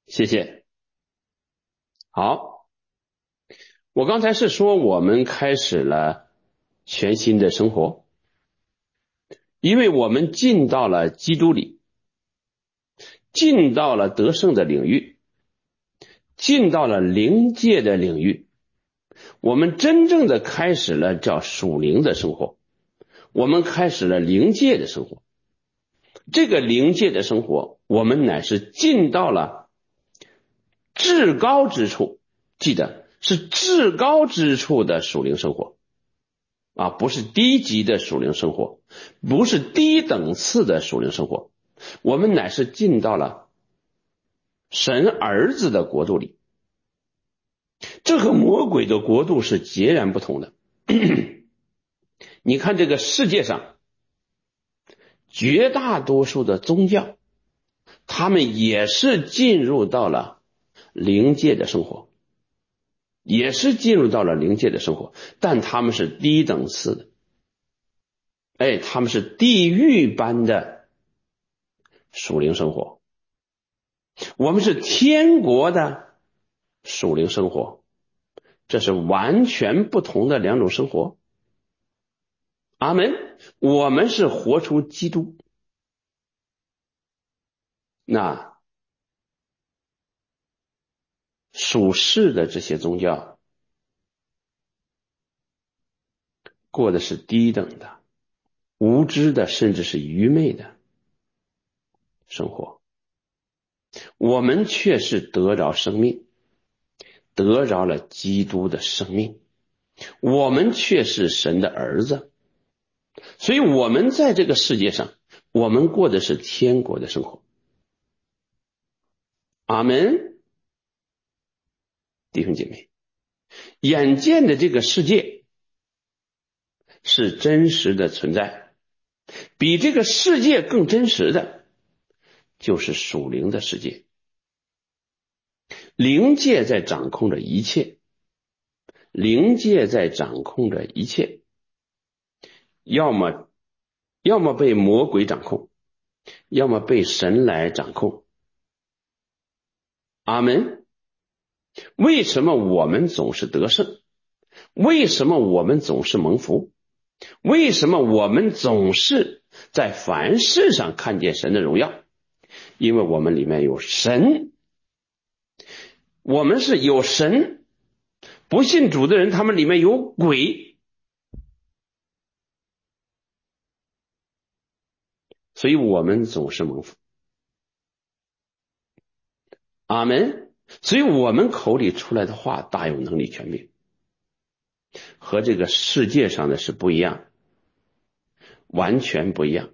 谢谢。好，我刚才是说我们开始了全新的生活，因为我们进到了基督里，进到了得胜的领域，进到了灵界的领域，我们真正的开始了叫属灵的生活，我们开始了灵界的生活。这个灵界的生活，我们乃是进到了至高之处，记得是至高之处的属灵生活啊，不是低级的属灵生活，不是低等次的属灵生活，我们乃是进到了神儿子的国度里，这和魔鬼的国度是截然不同的。你看这个世界上绝大多数的宗教，他们也是进入到了灵界的生活，也是进入到了灵界的生活，但他们是低等次的，他们是地狱般的属灵生活，我们是天国的属灵生活，这是完全不同的两种生活。阿们，我们是活出基督。那属世的这些宗教过的是低等的、无知的，甚至是愚昧的生活，我们却是得着生命，得着了基督的生命，我们却是神的儿子，所以我们在这个世界上，我们过的是天国的生活。阿们，弟兄姐妹，眼见的这个世界是真实的存在，比这个世界更真实的就是属灵的世界，灵界在掌控着一切，灵界在掌控着一切，要么被魔鬼掌控，要么被神来掌控。阿们。为什么我们总是得胜？为什么我们总是蒙福？为什么我们总是在凡事上看见神的荣耀？因为我们里面有神，我们是有神。不信主的人，他们里面有鬼，所以我们总是蒙福。阿们。所以我们口里出来的话大有能力权柄，和这个世界上的是不一样，完全不一样。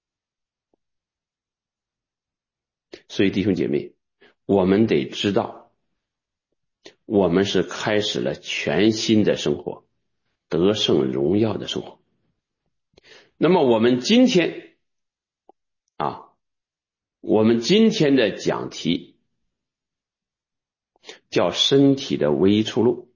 所以弟兄姐妹，我们得知道，我们是开始了全新的生活，得胜荣耀的生活。那么我们今天的讲题叫身体的唯一出路。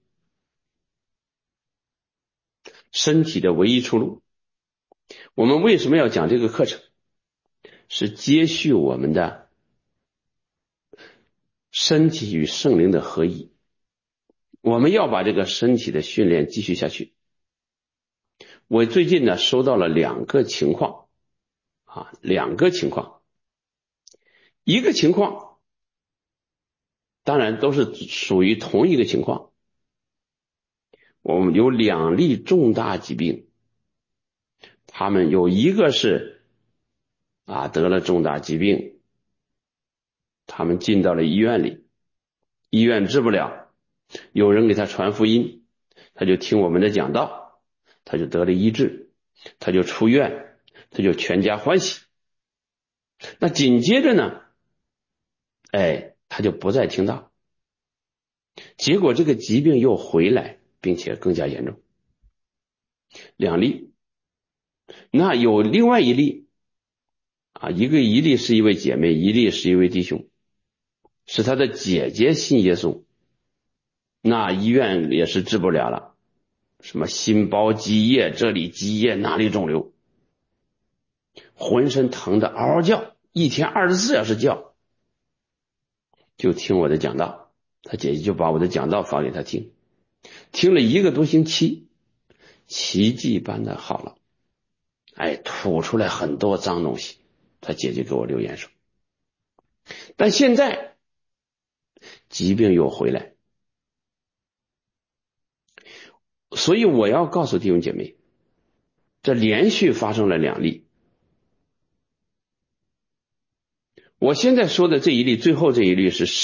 身体的唯一出路，我们为什么要讲这个课程？是接续我们的身体与圣灵的合一，我们要把这个身体的训练继续下去。我最近呢收到了两个情况，一个情况当然都是属于同一个情况，我们有两例重大疾病，他们有一个是得了重大疾病，他们进到了医院里，医院治不了，有人给他传福音，他就听我们的讲道，他就得了医治，他就出院，他就全家欢喜。那紧接着呢他就不再听到，结果这个疾病又回来，并且更加严重。两例。那有另外一例一例是一位姐妹，一例是一位弟兄，是他的姐姐信耶稣，那医院也是治不了了，什么心包积液，这里积液那里肿瘤，浑身疼得嗷嗷叫，一天24小时叫。 就听我的讲道，他姐姐就把我的讲道发给他听，听了1个多星期，奇迹般的好了，吐出来很多脏东西。他姐姐给我留言说，但现在疾病又回来，所以我要告诉弟兄姐妹，这连续发生了2例。我现在说的这一例，最后这一例是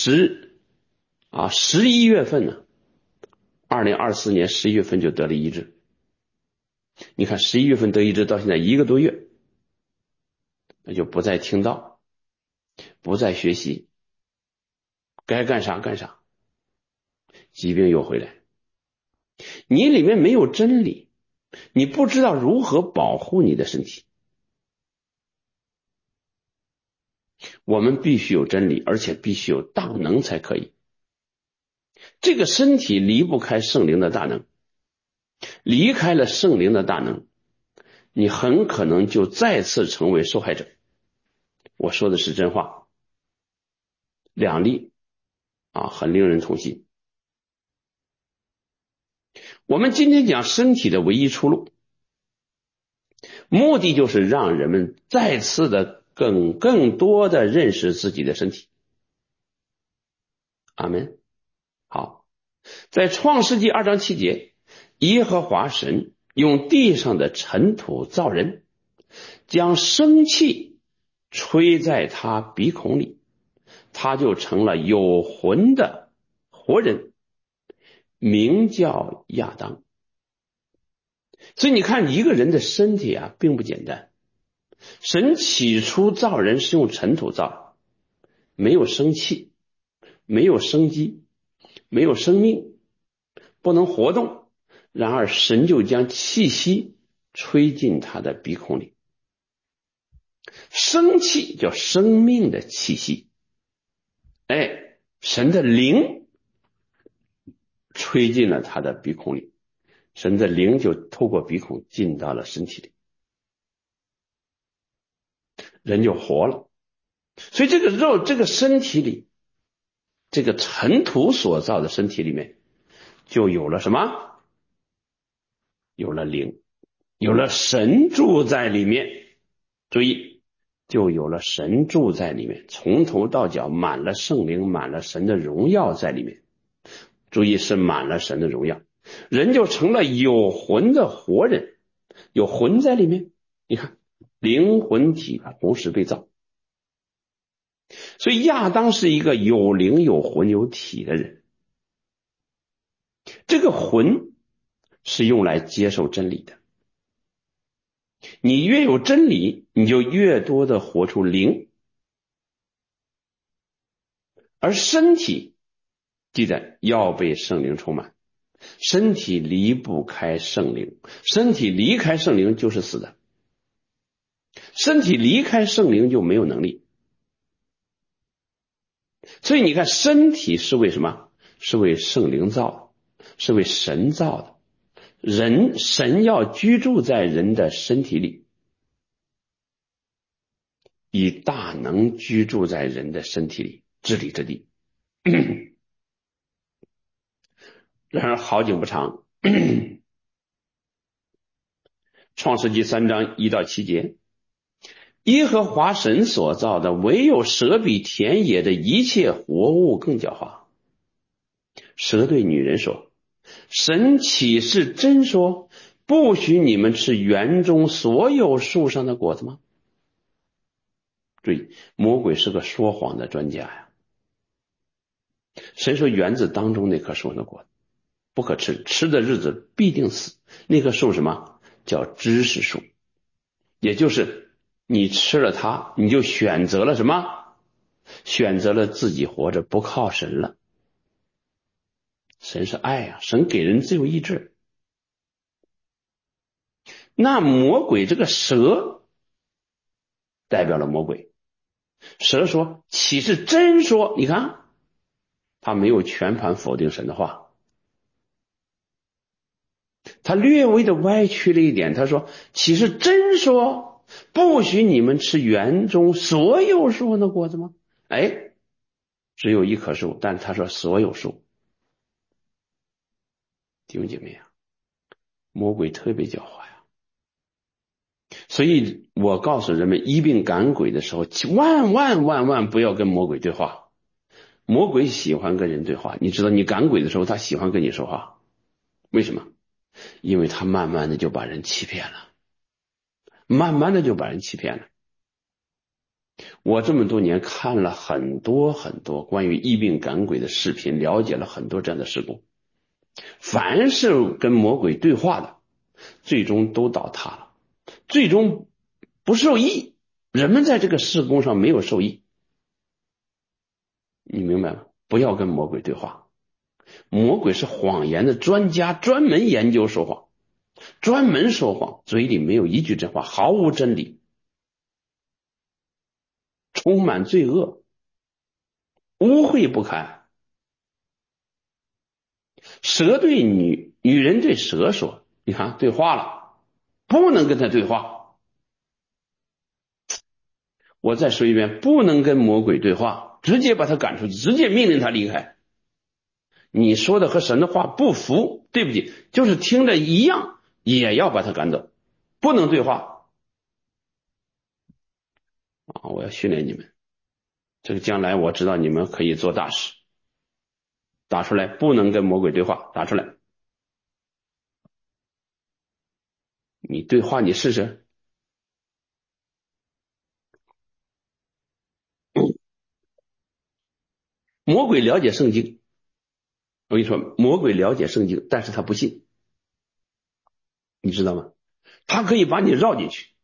11月份呢，2024年11月份就得了医治。你看11月份得医治到现在1个多月，那就不再听道，不再学习，该干啥干啥，疾病又回来。你里面没有真理，你不知道如何保护你的身体。我们必须有真理，而且必须有大能才可以。这个身体离不开圣灵的大能，离开了圣灵的大能，你很可能就再次成为受害者。我说的是真话。2例很令人痛心。我们今天讲身体的唯一出路，目的就是让人们再次的更多的认识自己的身体。阿们。好，在创世纪2章7节，耶和华神用地上的尘土造人，将生气吹在他鼻孔里，他就成了有魂的活人，名叫亚当。所以你看，一个人的身体并不简单。神起初造人是用尘土造，没有生气，没有生机，没有生命，不能活动。然而神就将气息吹进他的鼻孔里。生气叫生命的气息，神的灵吹进了他的鼻孔里，神的灵就透过鼻孔进到了身体里，人就活了。所以这个肉，这个身体里，这个尘土所造的身体里面，就有了什么？有了灵，有了神住在里面。注意，就有了神住在里面，从头到脚满了圣灵，满了神的荣耀在里面。注意，是满了神的荣耀，人就成了有魂的活人，有魂在里面。你看，灵魂体同时被造。所以亚当是一个有灵有魂有体的人。这个魂是用来接受真理的，你越有真理，你就越多的活出灵。而身体记得要被圣灵充满，身体离不开圣灵，身体离开圣灵就是死的，身体离开圣灵就没有能力。所以你看，身体是为什么？是为圣灵造的，是为神造的。神要居住在人的身体里，以大能居住在人的身体里，治理这地。然而好景不长，创世纪3章1到7节，耶和华神所造的，唯有蛇比田野的一切活物更狡猾。蛇对女人说，神岂是真说，不许你们吃园中所有树上的果子吗？注意，魔鬼是个说谎的专家呀。神说园子当中那棵树上的果子不可吃，吃的日子必定死。那棵树什么？叫知识树。也就是你吃了它，你就选择了什么？选择了自己活着，不靠神了。神是爱啊，神给人自由意志。那魔鬼这个蛇代表了魔鬼。蛇说，岂是真说？你看他没有全盘否定神的话，他略微的歪曲了一点，他说，岂是真说，不许你们吃园中所有树上的果子吗？ 只有一棵树，但是他说所有树。弟兄姐妹啊，魔鬼特别狡猾呀，所以我告诉人们，医病赶鬼的时候，万万不要跟魔鬼对话。魔鬼喜欢跟人对话，你知道，你赶鬼的时候，他喜欢跟你说话，为什么？因为他慢慢的就把人欺骗了，慢慢的就把人欺骗了。我这么多年看了很多关于医病赶鬼的视频，了解了很多这样的事故。凡是跟魔鬼对话的，最终都倒塌了，最终不受益。人们在这个事工上没有受益，你明白吗？不要跟魔鬼对话。魔鬼是谎言的专家，专门研究说谎，专门说谎，嘴里没有一句真话，毫无真理，充满罪恶，污秽不堪。蛇对女人对蛇说，你看对话了，不能跟他对话。我再说一遍，不能跟魔鬼对话，直接把他赶出去，直接命令他离开。你说的和神的话不符，对不起，就是听着一样，也要把他赶走，不能对话啊！我要训练你们，这个将来我知道你们可以做大事。打出来，不能跟魔鬼对话，打出来。你对话，你试试。魔鬼了解圣经，我跟你说，魔鬼了解圣经，但是他不信，你知道吗？他可以把你绕进去。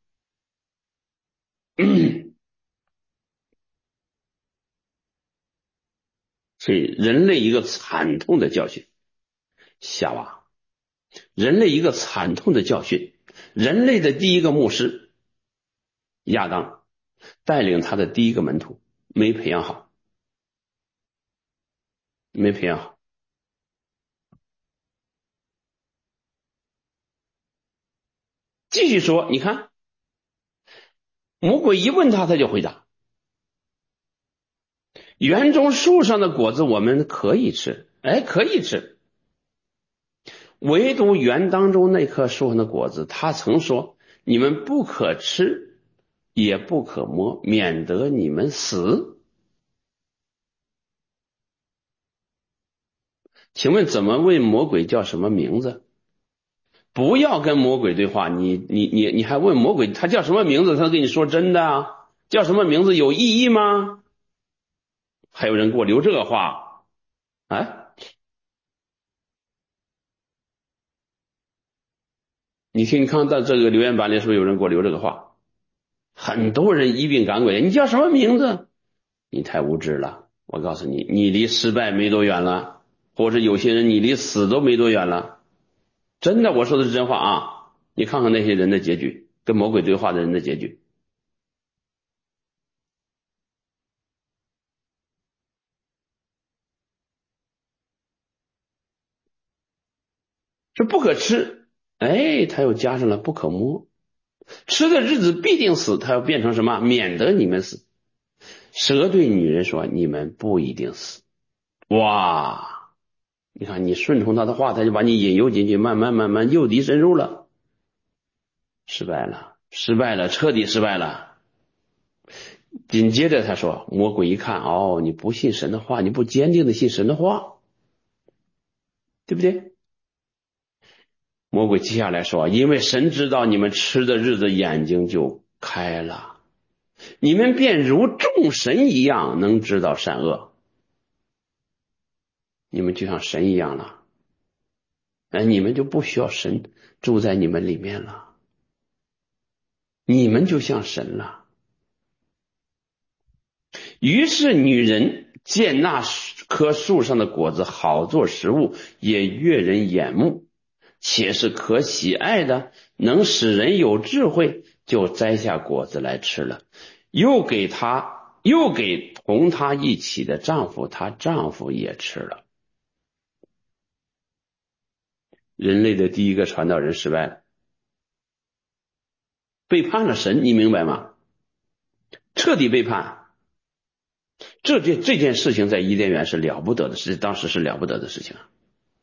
所以人类一个惨痛的教训，夏娃，人类一个惨痛的教训，人类的第一个牧师亚当带领他的第一个门徒没培养好，没培养好。继续说，你看魔鬼一问他，他就回答：园中树上的果子我们可以吃，哎，可以吃。唯独园当中那棵树上的果子，他曾说：你们不可吃，也不可摸，免得你们死。请问怎么问魔鬼叫什么名字？不要跟魔鬼对话，你还问魔鬼他叫什么名字？他跟你说真的啊？叫什么名字有意义吗？还有人给我留这个话啊？你听看到这个留言板里是不是有人给我留这个话？很多人一并赶鬼，你叫什么名字？你太无知了！我告诉你，你离失败没多远了，或者有些人你离死都没多远了。真的，我说的是真话啊！你看看那些人的结局，跟魔鬼对话的人的结局，是不可吃，哎，他又加上了不可摸，吃的日子必定死，他要变成什么？免得你们死。蛇对女人说：你们不一定死。哇！你看，你顺从他的话，他就把你引诱进去，慢慢诱敌深入了，失败了，失败了，彻底失败了。紧接着他说，魔鬼一看，哦，你不信神的话，你不坚定的信神的话，对不对？魔鬼接下来说，因为神知道你们吃的日子眼睛就开了，你们便如众神一样能知道善恶，你们就像神一样了，你们就不需要神住在你们里面了，你们就像神了。于是女人见那棵树上的果子好做食物，也悦人眼目，且是可喜爱的，能使人有智慧，就摘下果子来吃了，又给同她一起的丈夫，她丈夫也吃了。人类的第一个传道人失败了，背叛了神，你明白吗？彻底背叛。 这件事情在伊甸园是了不得的事，当时是了不得的事情啊。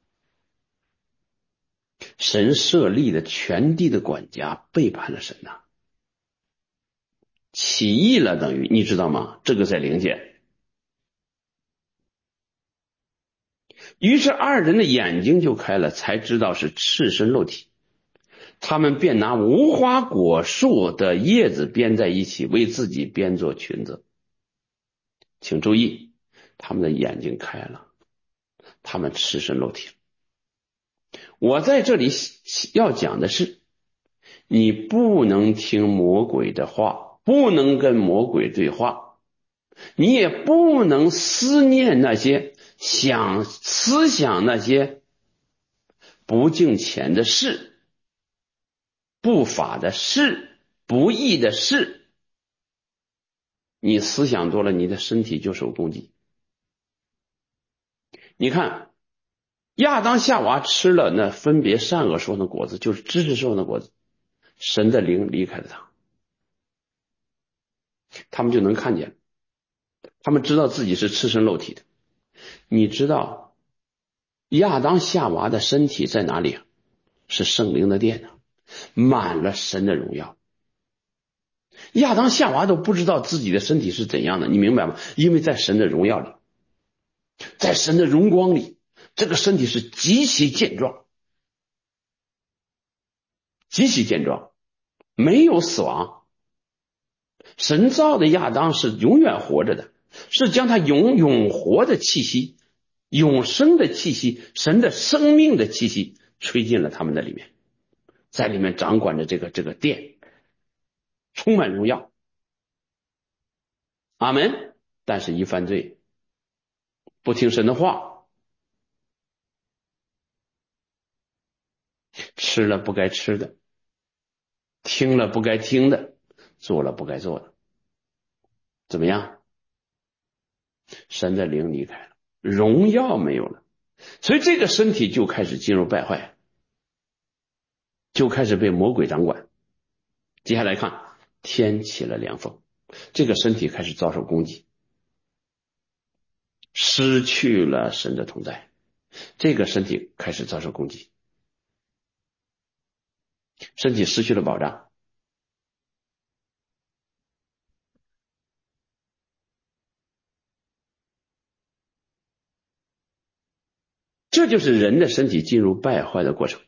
神设立的全地的管家背叛了神呐，起义了，等于你知道吗？这个在灵界。于是二人的眼睛就开了，才知道是赤身露体。他们便拿无花果树的叶子编在一起，为自己编做裙子。请注意，他们的眼睛开了，他们赤身露体。我在这里要讲的是，你不能听魔鬼的话，不能跟魔鬼对话，你也不能思念那些思想那些不敬虔的事、不法的事、不义的事。你思想多了，你的身体就受攻击。你看亚当夏娃吃了那分别善恶树的果子，就是知识树的果子，神的灵离开了他，他们就能看见，他们知道自己是赤身露体的。你知道亚当夏娃的身体在哪里啊？是圣灵的殿啊，满了神的荣耀。亚当夏娃都不知道自己的身体是怎样的，你明白吗？因为在神的荣耀里，在神的荣光里，这个身体是极其健壮，极其健壮，没有死亡。神造的亚当是永远活着的，是将他永活的气息、永生的气息、神的生命的气息吹进了他们的里面，在里面掌管着这个殿，充满荣耀。阿门。但是一犯罪，不听神的话，吃了不该吃的，听了不该听的，做了不该做的，怎么样？神的灵离开了，荣耀没有了，所以这个身体就开始进入败坏，就开始被魔鬼掌管。接下来看，天起了凉风，这个身体开始遭受攻击，失去了神的同在，这个身体开始遭受攻击，身体失去了保障。这就是人的身体进入败坏的过程，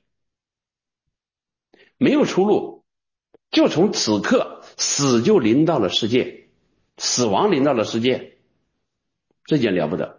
没有出路，就从此刻死就临到了世界，死亡临到了世界，这件了不得。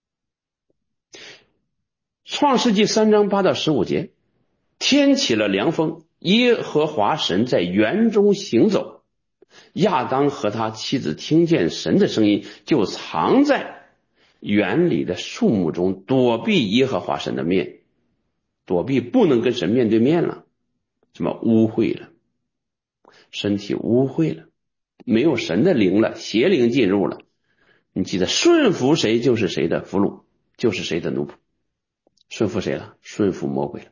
创世纪3章8到15节，天起了凉风，耶和华神在园中行走，亚当和他妻子听见神的声音，就藏在园里的树木中，躲避耶和华神的面，躲避不能跟神面对面了，什么污秽了，身体污秽了，没有神的灵了，邪灵进入了。你记得顺服谁就是谁的俘虏，就是谁的奴仆。顺服谁了？顺服魔鬼了。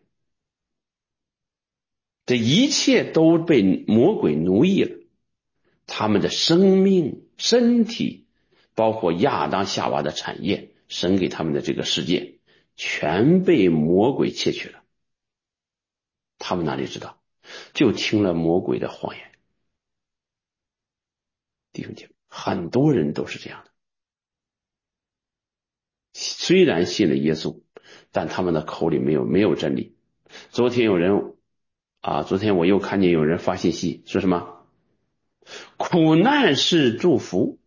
这一切都被魔鬼奴役了，他们的生命、身体，包括亚当夏娃的产业，神给他们的这个世界，全被魔鬼窃取了。他们哪里知道？就听了魔鬼的谎言。弟兄姐妹，很多人都是这样的，虽然信了耶稣，但他们的口里没有真理。昨天我又看见有人发信息说什么苦难是祝福，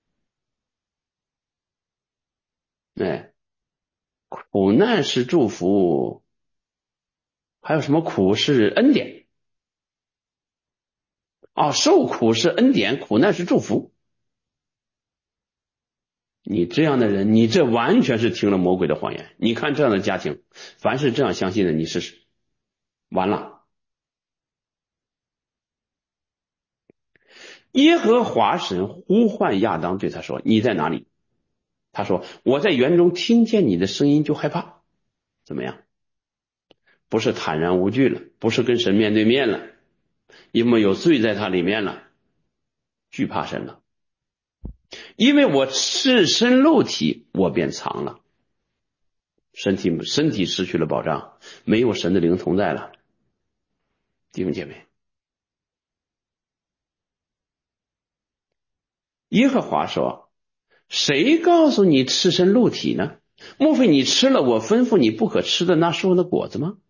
哎，苦难是祝福，还有什么苦是恩典啊？受苦是恩典，苦难是祝福。你这样的人，你这完全是听了魔鬼的谎言。你看这样的家庭，凡是这样相信的，你试试，完了。耶和华神呼唤亚当，对他说：“你在哪里？”他说：“我在园中听见你的声音就害怕。”怎么样？不是坦然无惧了，不是跟神面对面了，因为有罪在他里面了，惧怕神了。 因为我赤身露体，我便藏了。身体失去了保障，没有神的灵同在了。弟兄姐妹，耶和华说，谁告诉你赤身露体呢？莫非你吃了我吩咐你不可吃的那树上的果子吗？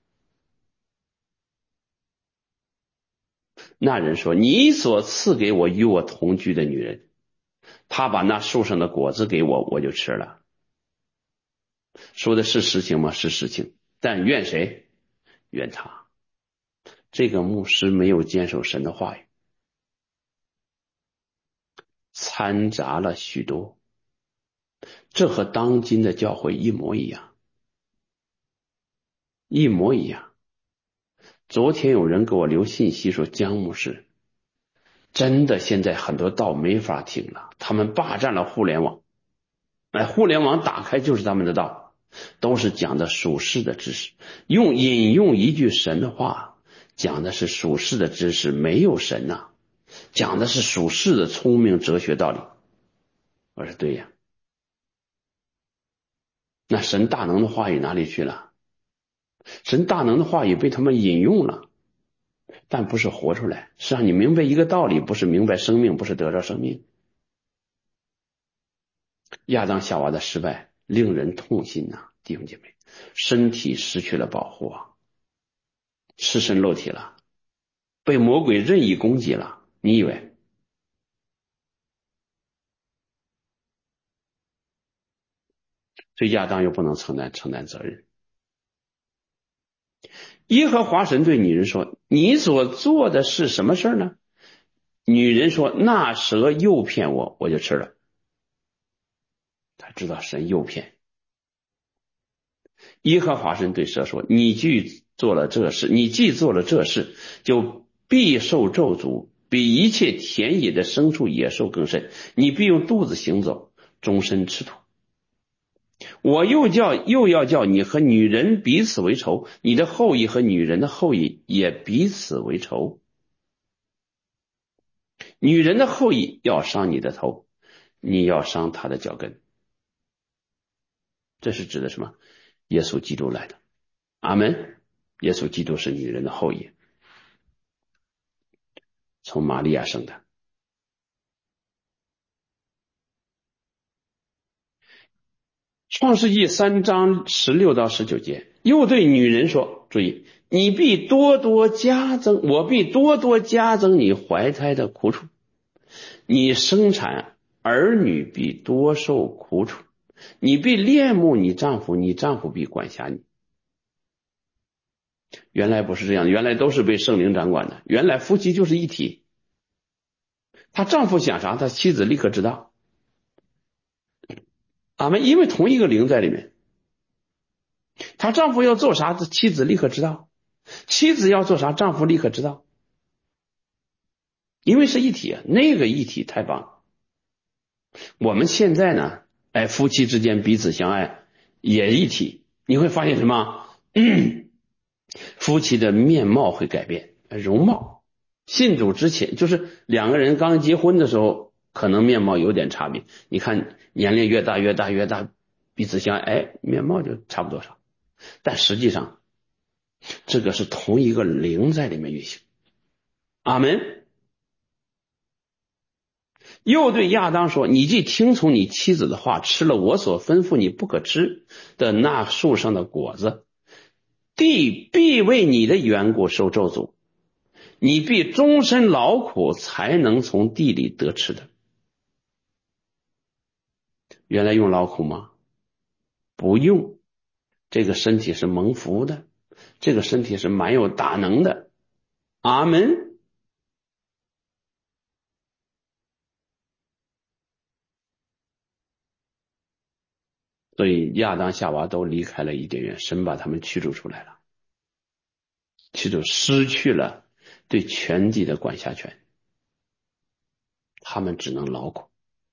那人说，你所赐给我与我同居的女人，她把那树上的果子给我，我就吃了。说的是实情吗？是实情，但怨谁？怨他。这个牧师没有坚守神的话语，掺杂了许多，这和当今的教会一模一样，一模一样。昨天有人给我留信息说，江牧师真的现在很多道没法听了，他们霸占了互联网，互联网打开就是他们的道，都是讲的属世的知识，引用一句神的话，讲的是属世的知识，没有神呐，讲的是属世的聪明哲学道理。我说对呀，那神大能的话语哪里去了？神大能的话语被他们引用了，但不是活出来，是让你明白一个道理，不是明白生命，不是得着生命。亚当夏娃的失败令人痛心呐，弟兄姐妹，身体失去了保护啊，赤身露体了，被魔鬼任意攻击了。你以为？所以亚当又不能承担责任。耶和华神对女人说，你所做的是什么事呢？女人说，那蛇诱骗我，我就吃了。他知道神诱骗。耶和华神对蛇说，你既做了这事，就必受咒诅，比一切田野的牲畜野兽更甚，你必用肚子行走，终身吃土。我又要叫你和女人彼此为仇，你的后裔和女人的后裔也彼此为仇。女人的后裔要伤你的头，你要伤她的脚跟。这是指的什么？耶稣基督来的。阿门。耶稣基督是女人的后裔，从玛利亚生的。创世纪3章16到19节，又对女人说，注意，你必多多加增，我必多多加增你怀胎的苦楚，你生产儿女必多受苦楚，你必恋慕你丈夫，你丈夫必管辖你。原来不是这样，原来都是被圣灵掌管的，原来夫妻就是一体，她丈夫想啥，她妻子立刻知道。阿们，因为同一个灵在里面，她丈夫要做啥，妻子立刻知道，妻子要做啥，丈夫立刻知道，因为是一体，那个一体太棒了。我们现在呢，夫妻之间彼此相爱也一体，你会发现什么？夫妻的面貌会改变，容貌。信主之前，就是两个人刚结婚的时候，可能面貌有点差别。你看年龄越大，彼此相爱，面貌就差不多少。但实际上，这个是同一个灵在里面运行。阿门。又对亚当说，你既听从你妻子的话，吃了我所吩咐你不可吃的那树上的果子，地必为你的缘故受咒诅，你必终身劳苦才能从地里得吃的。原来用劳苦吗？不用，这个身体是蒙福的，这个身体是蛮有大能的。阿门。所以亚当夏娃都离开了伊甸园，神把他们驱逐出来了，失去了对全地的管辖权，他们只能劳苦。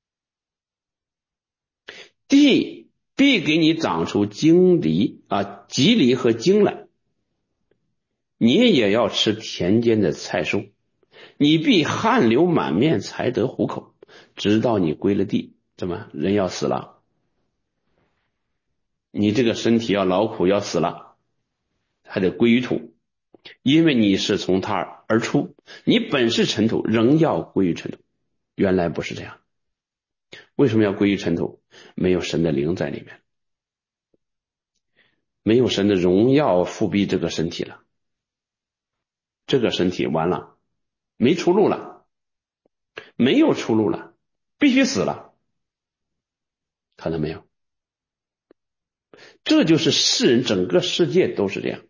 地必给你长出棘藜和荆来，你也要吃田间的菜蔬，你必汗流满面才得糊口， 直到你归了地，怎么人要死了，你这个身体要劳苦要死了，还得归于土，因为你是从他而出，你本是尘土，仍要归于尘土。原来不是这样，为什么要归于尘土？没有神的灵在里面，没有神的荣耀复辟这个身体了，这个身体完了，没出路了，没有出路了，必须死了。看到没有？这就是世人，整个世界都是这样。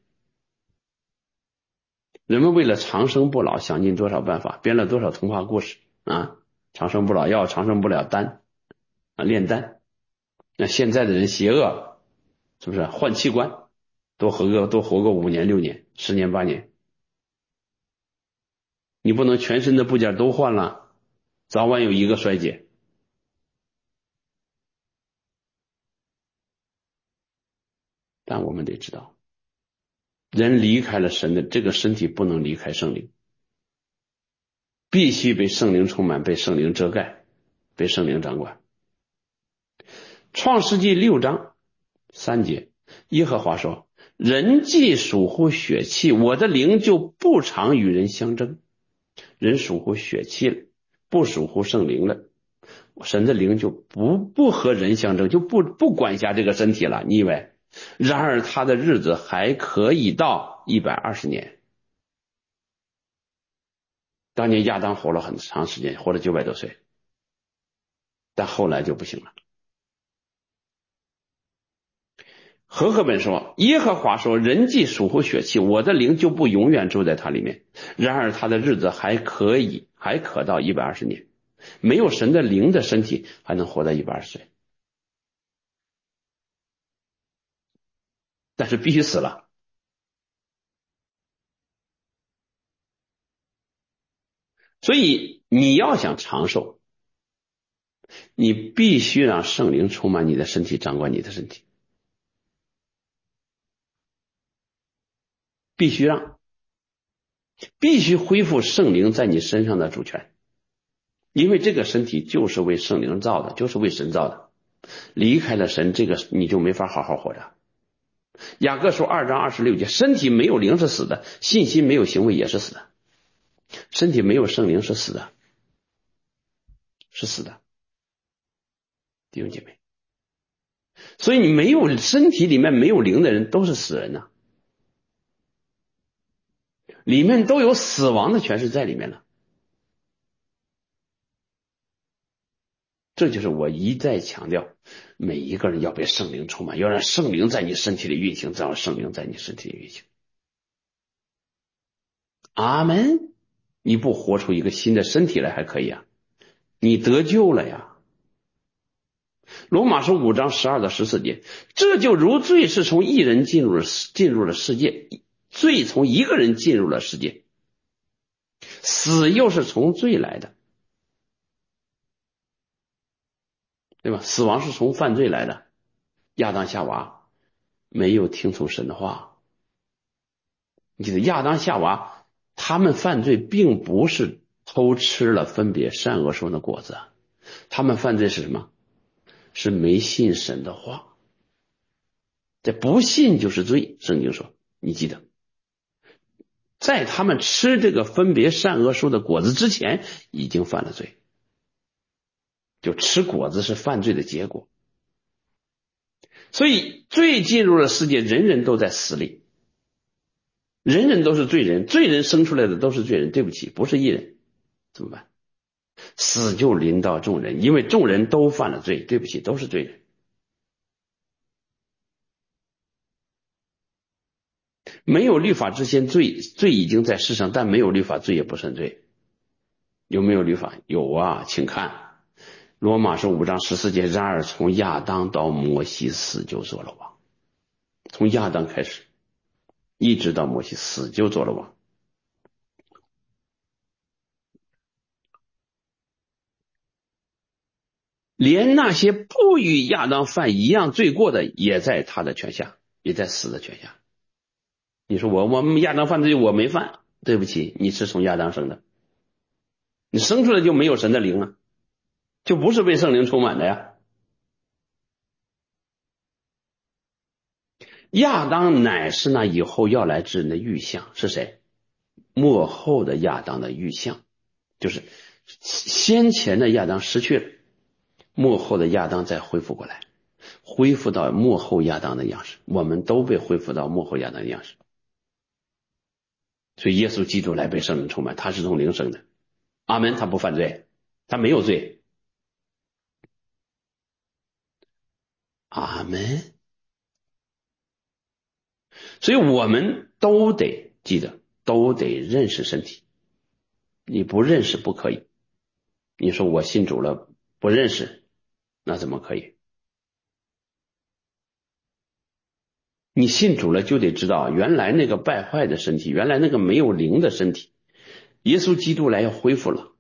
人们为了长生不老，想尽多少办法，编了多少童话故事啊！长生不老药，长生不了丹啊，炼丹。那现在的人邪恶，是不是换器官，多活个5年6年10年8年？你不能全身的部件都换了，早晚有一个衰竭。但我们得知道，人离开了神的这个身体，不能离开圣灵，必须被圣灵充满，被圣灵遮盖，被圣灵掌管。创世纪6章3节，耶和华说：人既属乎血气，我的灵就不常与人相争。人属乎血气了，不属乎圣灵了，神的灵就不和人相争，就不管辖这个身体了。你以为？然而他的日子还可以到120年。当年亚当活了很长时间，活了900多岁，但后来就不行了。和合本说，耶和华说：人既属乎血气，我的灵就不永远住在他里面。然而他的日子还可到120年。没有神的灵的身体还能活到120岁，但是必须死了。所以你要想长寿，你必须让圣灵充满你的身体，掌管你的身体，必须恢复圣灵在你身上的主权。因为这个身体就是为圣灵造的，就是为神造的，离开了神，这个你就没法好好活着。雅各书2章26节，身体没有灵是死的，信心没有行为也是死的。身体没有圣灵是死的，是死的，弟兄姐妹。所以你没有身体里面没有灵的人都是死人呐，里面都有死亡的权势在里面了。这就是我一再强调，每一个人要被圣灵充满，要让圣灵在你身体里运行，让圣灵在你身体里运行。阿门。你不活出一个新的身体来还可以啊，你得救了呀。罗马书5章12到14节，这就如罪是从一人进入了世界，罪从一个人进入了世界，死又是从罪来的，对吧？死亡是从犯罪来的。亚当夏娃没有听从神的话，你记得亚当夏娃他们犯罪并不是偷吃了分别善恶树的果子，他们犯罪是什么？是没信神的话。这不信就是罪，圣经说，你记得，在他们吃这个分别善恶树的果子之前已经犯了罪，就吃果子是犯罪的结果。所以罪进入了世界，人人都在死里，人人都是罪人，罪人生出来的都是罪人，对不起，不是义人，怎么办？死就临到众人，因为众人都犯了罪，对不起，都是罪人。没有律法之前，罪已经在世上，但没有律法，罪也不算罪。有没有律法？有啊，请看罗马书5章14节，然而从亚当到摩西死就做了王，从亚当开始一直到摩西死就做了王。连那些不与亚当犯一样罪过的，也在他的权下，也在死的权下。你说我亚当犯罪，我没犯，对不起，你是从亚当生的，你生出来就没有神的灵了。 就不是被圣灵充满的呀。亚当乃是那以后要来之人的预像，是谁？末后的亚当的预像，就是先前的亚当失去了，末后的亚当再恢复过来，恢复到末后亚当的样式，我们都被恢复到末后亚当的样式。所以耶稣基督来被圣灵充满，他是从灵生的。阿们，他不犯罪，他没有罪。阿们。所以我们都得记得，都得认识身体。你不认识不可以。你说我信主了不认识，那怎么可以？你信主了就得知道，原来那个败坏的身体，原来那个没有灵的身体，耶稣基督来要恢复了，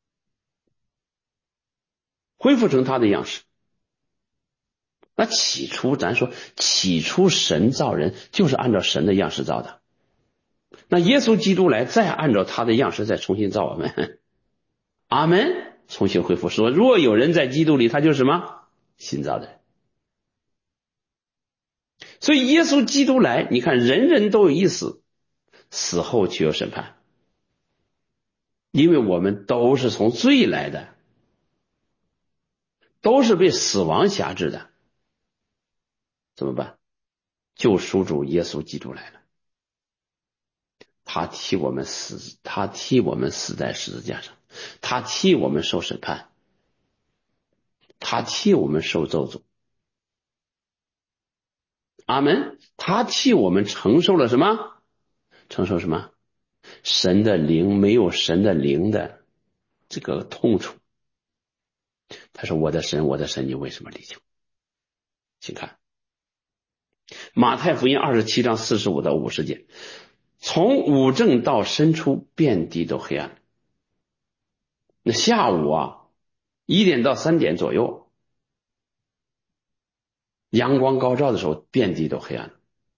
恢复成他的样式。那起初咱说起初神造人就是按照神的样式造的，那耶稣基督来再按照他的样式再重新造我们。阿们，重新恢复说，若有人在基督里，他就是什么？新造的人。所以耶稣基督来，你看人人都有一死，死后却有审判，因为我们都是从罪来的，都是被死亡辖制的，怎么办？救赎主耶稣基督来了，他替我们死，他替我们死在十字架上，他替我们受审判，他替我们受咒诅。阿们，他替我们承受了什么？承受什么？神的灵，没有神的灵的这个痛楚。他说，我的神，我的神，你为什么离弃我？请看马太福音27章45到50节，从午正到申初，遍地都黑暗。那下午1点到3点左右，阳光高照的时候，遍地都黑暗。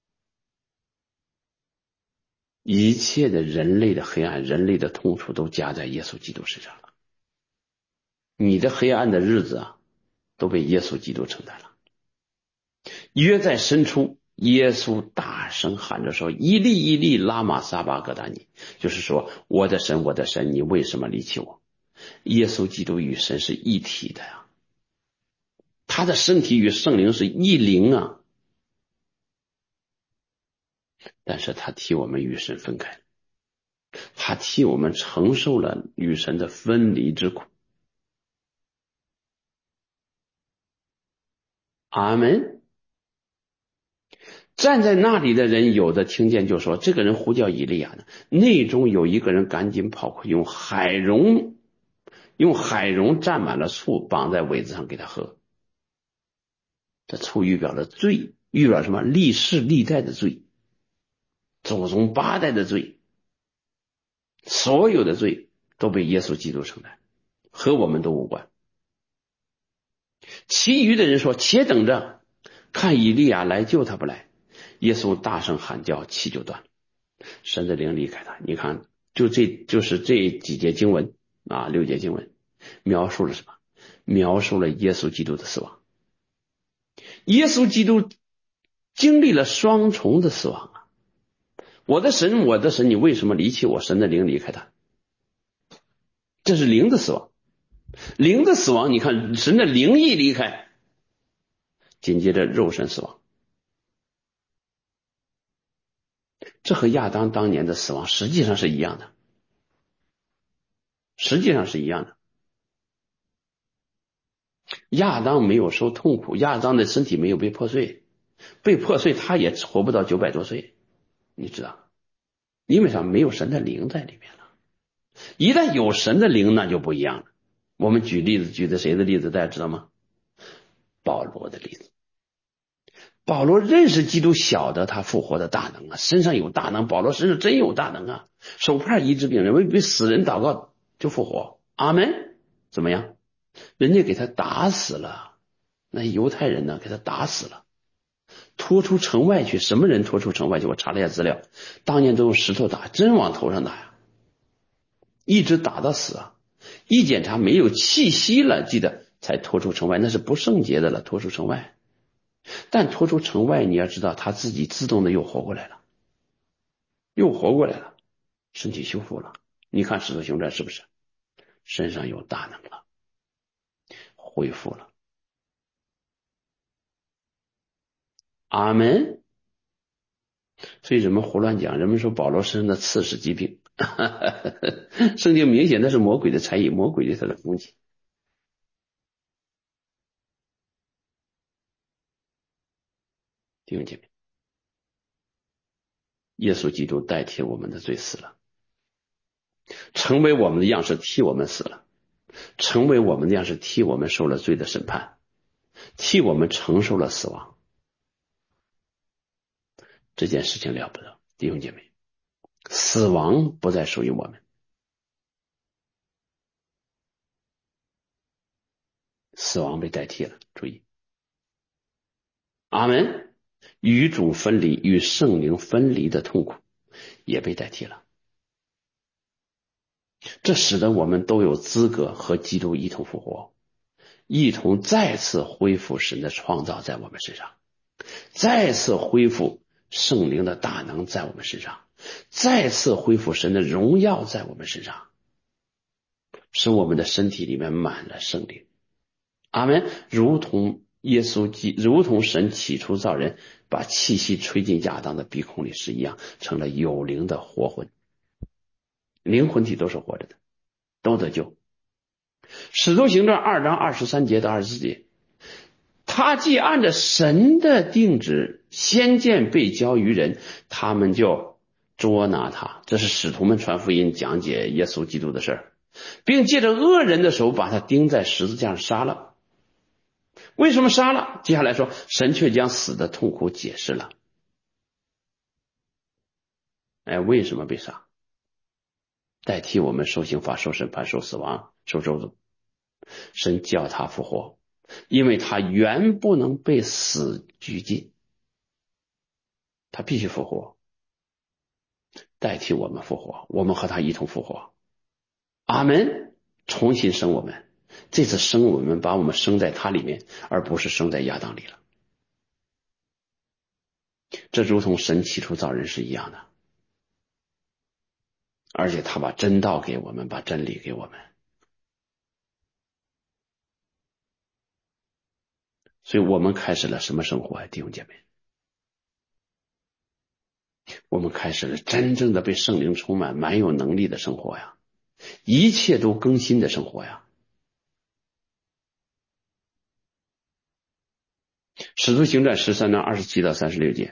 一切的人类的黑暗，人类的痛楚都加在耶稣基督身上了。你的黑暗的日子都被耶稣基督承担了。约在申初，耶稣大声喊着说，伊利伊利拉玛撒巴格达尼，就是说，我的神，我的神，你为什么离弃我？耶稣基督与神是一体的呀，他的身体与圣灵是一灵啊，但是他替我们与神分开，他替我们承受了与神的分离之苦。阿们。站在那里的人有的听见就说，这个人呼叫以利亚呢。内中有一个人赶紧跑过去，用海蓉蘸满了醋，绑在苇子上给他喝。这醋预表了罪，预表什么？历世历代的罪，祖宗8代的罪，所有的罪都被耶稣基督承担，和我们都无关。其余的人说，且等着看以利亚来救他不来。耶稣大声喊叫，气就断了，神的灵离开他。你看，就是这几节经文6节经文描述了什么？描述了耶稣基督的死亡。耶稣基督经历了双重的死亡啊！我的神，我的神，你为什么离弃我？神的灵离开他，这是灵的死亡。灵的死亡，你看神的灵一离开，紧接着肉身死亡。这和亚当当年的死亡实际上是一样的，实际上是一样的。亚当没有受痛苦，亚当的身体没有被破碎，被破碎他也活不到900多岁，你知道，因为啥？没有神的灵在里面了。一旦有神的灵，那就不一样了。我们举例子，举的谁的例子大家知道吗？保罗的例子。保罗认识基督，晓得他复活的大能啊，身上有大能。保罗身上真有大能啊，手帕医治病人，为死人祷告就复活。阿们。怎么样？人家给他打死了，那犹太人呢，给他打死了，拖出城外去。什么人拖出城外去？我查了一下资料，当年都用石头打，真往头上打呀，一直打到死啊。 一检查没有气息了，记得才拖出城外，那是不圣洁的了，拖出城外。但拖出城外，你要知道他自己自动的又活过来了，身体修复了。你看使徒行传是不是身上有大能了，恢复了？阿门。所以人们胡乱讲，人们说保罗身上的刺是疾病，圣经明显那是魔鬼的才艺，魔鬼对他的攻击。弟兄姐妹，耶稣基督代替我们的罪死了，成为我们的样式，替我们死了，成为我们的样式，替我们受了罪的审判，替我们承受了死亡。这件事情了不得，弟兄姐妹，死亡不再属于我们，死亡被代替了。注意，阿门。与主分离，与圣灵分离的痛苦也被代替了，这使得我们都有资格和基督一同复活，一同再次恢复神的创造在我们身上，再次恢复圣灵的大能在我们身上，再次恢复神的荣耀在我们身上，使我们的身体里面满了圣灵。阿们。如同神起初造人，把气息吹进亚当的鼻孔里是一样，成了有灵的活魂，灵魂体都是活着的，都得救。使徒行传2章23节到24节，他既按着神的定旨先见被交于人，他们就捉拿他。这是使徒们传福音讲解耶稣基督的事儿，并借着恶人的手把他钉在十字架上杀了。为什么杀了？接下来说，神却将死的痛苦解释了。为什么被杀？代替我们受刑罚、受审判、受死亡、受咒诅。神叫他复活，因为他原不能被死拘禁，他必须复活，代替我们复活，我们和他一同复活。阿们。重新生我们，这次生我们，把我们生在他里面，而不是生在亚当里了。这如同神起初造人是一样的，而且他把真道给我们，把真理给我们。所以我们开始了什么生活啊，弟兄姐妹？我们开始了真正的被圣灵充满、满有能力的生活呀，一切都更新的生活呀。使徒行传13章27到36节，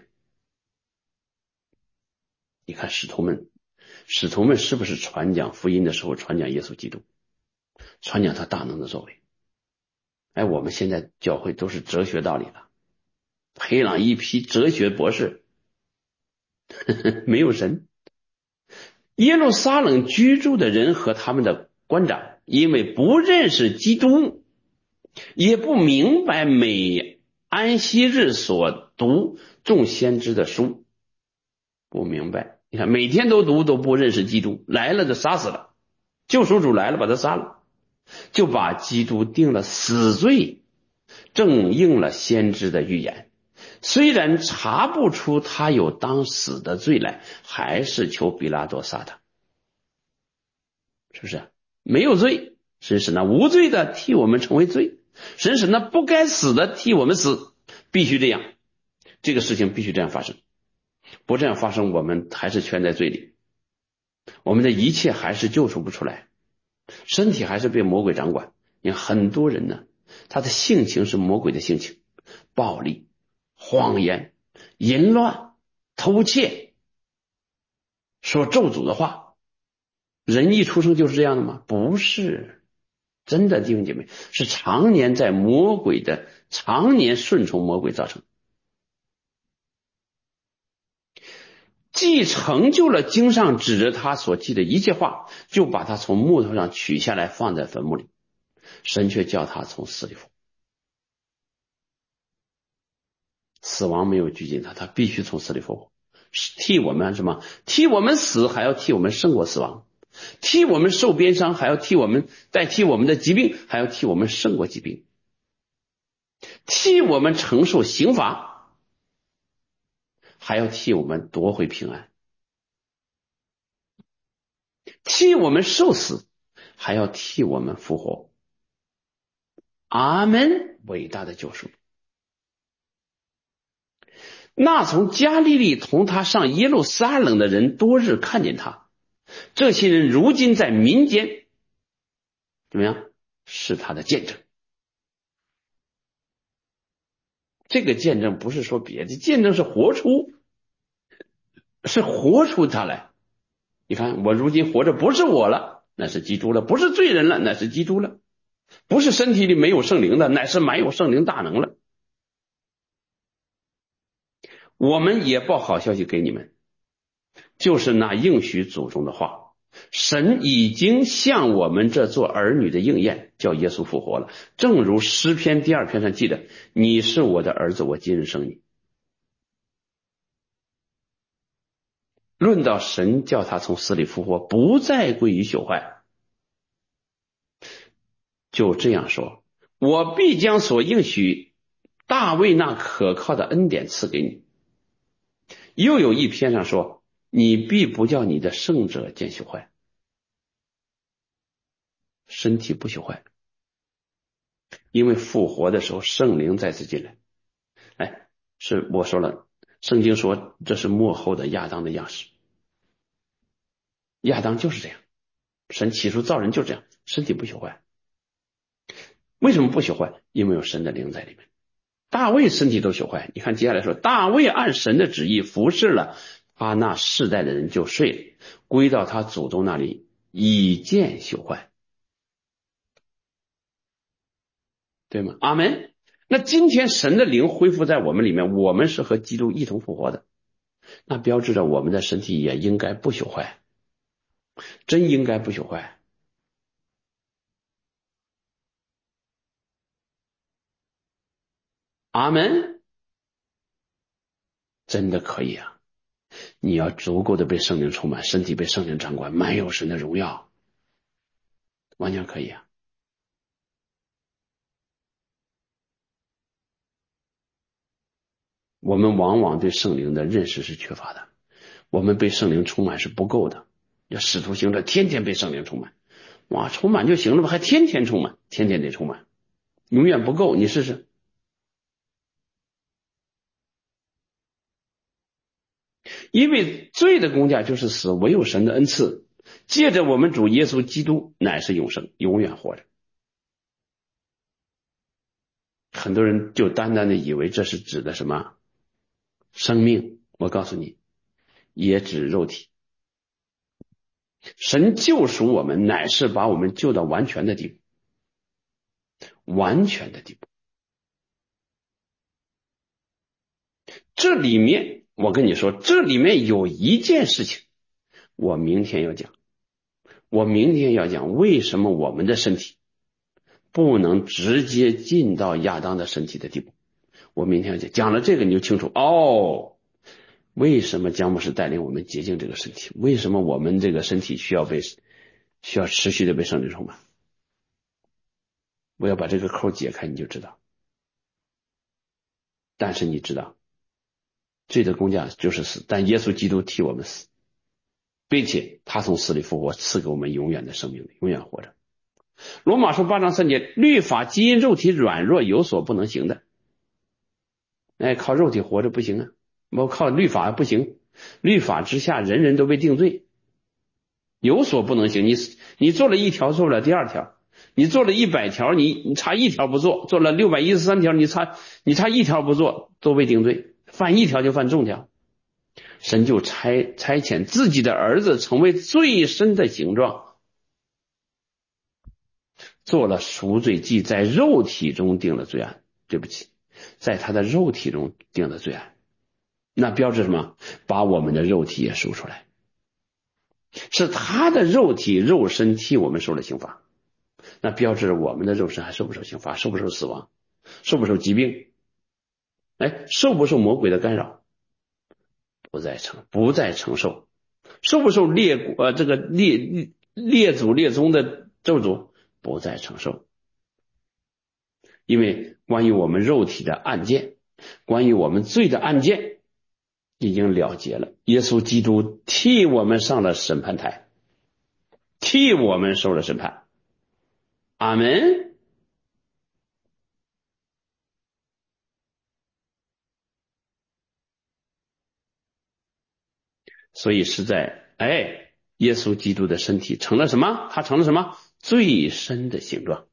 你看使徒们是不是传讲福音的时候传讲耶稣基督，传讲他大能的作为？我们现在教会都是哲学道理了，培养一批哲学博士，没有神。耶路撒冷居住的人和他们的官长，因为不认识基督，也不明白每安息日所读众先知的书，不明白。你看每天都读，都不认识基督，来了就杀死了，救赎主来了把他杀了，就把基督定了死罪，正应了先知的预言。虽然查不出他有当死的罪来，还是求比拉多杀他。是不是没有罪？神使那无罪的替我们成为罪，神使那不该死的替我们死，必须这样，这个事情必须这样发生。不这样发生，我们还是圈在罪里，我们的一切还是救赎不出来，身体还是被魔鬼掌管。你看很多人呢，他的性情是魔鬼的性情，暴力、谎言、淫乱、偷窃，说咒诅的话。人一出生就是这样的吗？不是，真的弟兄姐妹，是常年在常年顺从魔鬼造成。既成就了经上指着他所记的一切话，就把他从木头上取下来放在坟墓里，神却叫他从死里复活。死亡没有拘禁他，他必须从死里复活，替我们什么？替我们死，还要替我们胜过死亡。 替我们受鞭伤，还要替我们代替我们的疾病，还要替我们胜过疾病，替我们承受刑罚，还要替我们夺回平安，替我们受死，还要替我们复活。阿们，伟大的救赎。那从加利利同他上耶路撒冷的人多日看见他，这些人如今在民间怎么样？是他的见证。这个见证不是说别的，见证是活出他来。你看，我如今活着不是我了，那是基督了；不是罪人了，那是基督了；不是身体里没有圣灵的，乃是满有圣灵大能了。我们也报好消息给你们，就是那应许祖宗的话，神已经向我们这做儿女的应验，叫耶稣复活了。正如诗篇第2篇上记得，你是我的儿子，我今日生你。论到神叫他从死里复活，不再归于朽坏，就这样说，我必将所应许大卫那可靠的恩典赐给你。又有一篇上说，你必不叫你的圣者见朽坏。身体不朽坏，因为复活的时候圣灵再次进来。哎，是我说了，圣经说这是末后的亚当的样式。亚当就是这样，神起初造人就这样，身体不朽坏。为什么不朽坏？因为有神的灵在里面。大卫身体都朽坏，你看接下来说，大卫按神的旨意服侍了他那世代的人就睡了，归到他祖宗那里，已见朽坏。对吗？阿们。那今天神的灵恢复在我们里面，我们是和基督一同复活的，那标志着我们的身体也应该不朽坏，真应该不朽坏。阿们。真的可以啊！你要足够的被圣灵充满，身体被圣灵掌管，满有神的荣耀，完全可以啊。我们往往对圣灵的认识是缺乏的，我们被圣灵充满是不够的。要使徒行者天天被圣灵充满，哇，充满就行了吧，还天天充满，天天得充满，永远不够。你试试。因为罪的工价就是死，唯有神的恩赐借着我们主耶稣基督乃是永生，永远活着。很多人就单单的以为这是指的什么生命，我告诉你，也指肉体。神救赎我们乃是把我们救到完全的地步，完全的地步。这里面我跟你说，这里面有一件事情我明天要讲，为什么我们的身体不能直接进到亚当的身体的地步。我明天要讲了这个你就清楚哦，为什么姜牧师带领我们洁净这个身体，为什么我们这个身体需要持续的被圣灵充满。我要把这个扣解开你就知道。但是你知道罪的工价就是死，但耶稣基督替我们死，并且他从死里复活，赐给我们永远的生命，永远活着。罗马书8章3节，律法基因肉体软弱有所不能行的。靠肉体活着不行啊，我靠律法不行，律法之下人人都被定罪，有所不能行。你做了一条做不了第二条，你做了100条你差一条不做，做了613条你差一条不做都被定罪，犯一条就犯重条。神就差遣自己的儿子成为最深的形状，做了赎罪祭，在肉体中定了罪案。对不起，在他的肉体中定了罪案，那标志什么？把我们的肉体也赎出来，是他的肉身替我们受了刑罚，那标志我们的肉身还受不受刑罚，受不受死亡，受不受疾病，受不受魔鬼的干扰，不再承受，受不受列祖列宗的咒诅不再承受。因为关于我们肉体的案件，关于我们罪的案件已经了结了，耶稣基督替我们上了审判台，替我们受了审判。阿门。所以是在耶稣基督的身体成了什么？他成了什么？最深的形状。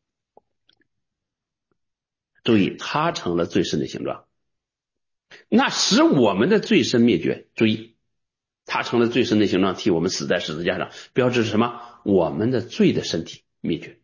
注意，他成了最深的形状，那使我们的罪身灭绝。注意，他成了最深的形状，替我们死在十字架上，标志是什么？我们的罪的身体灭绝。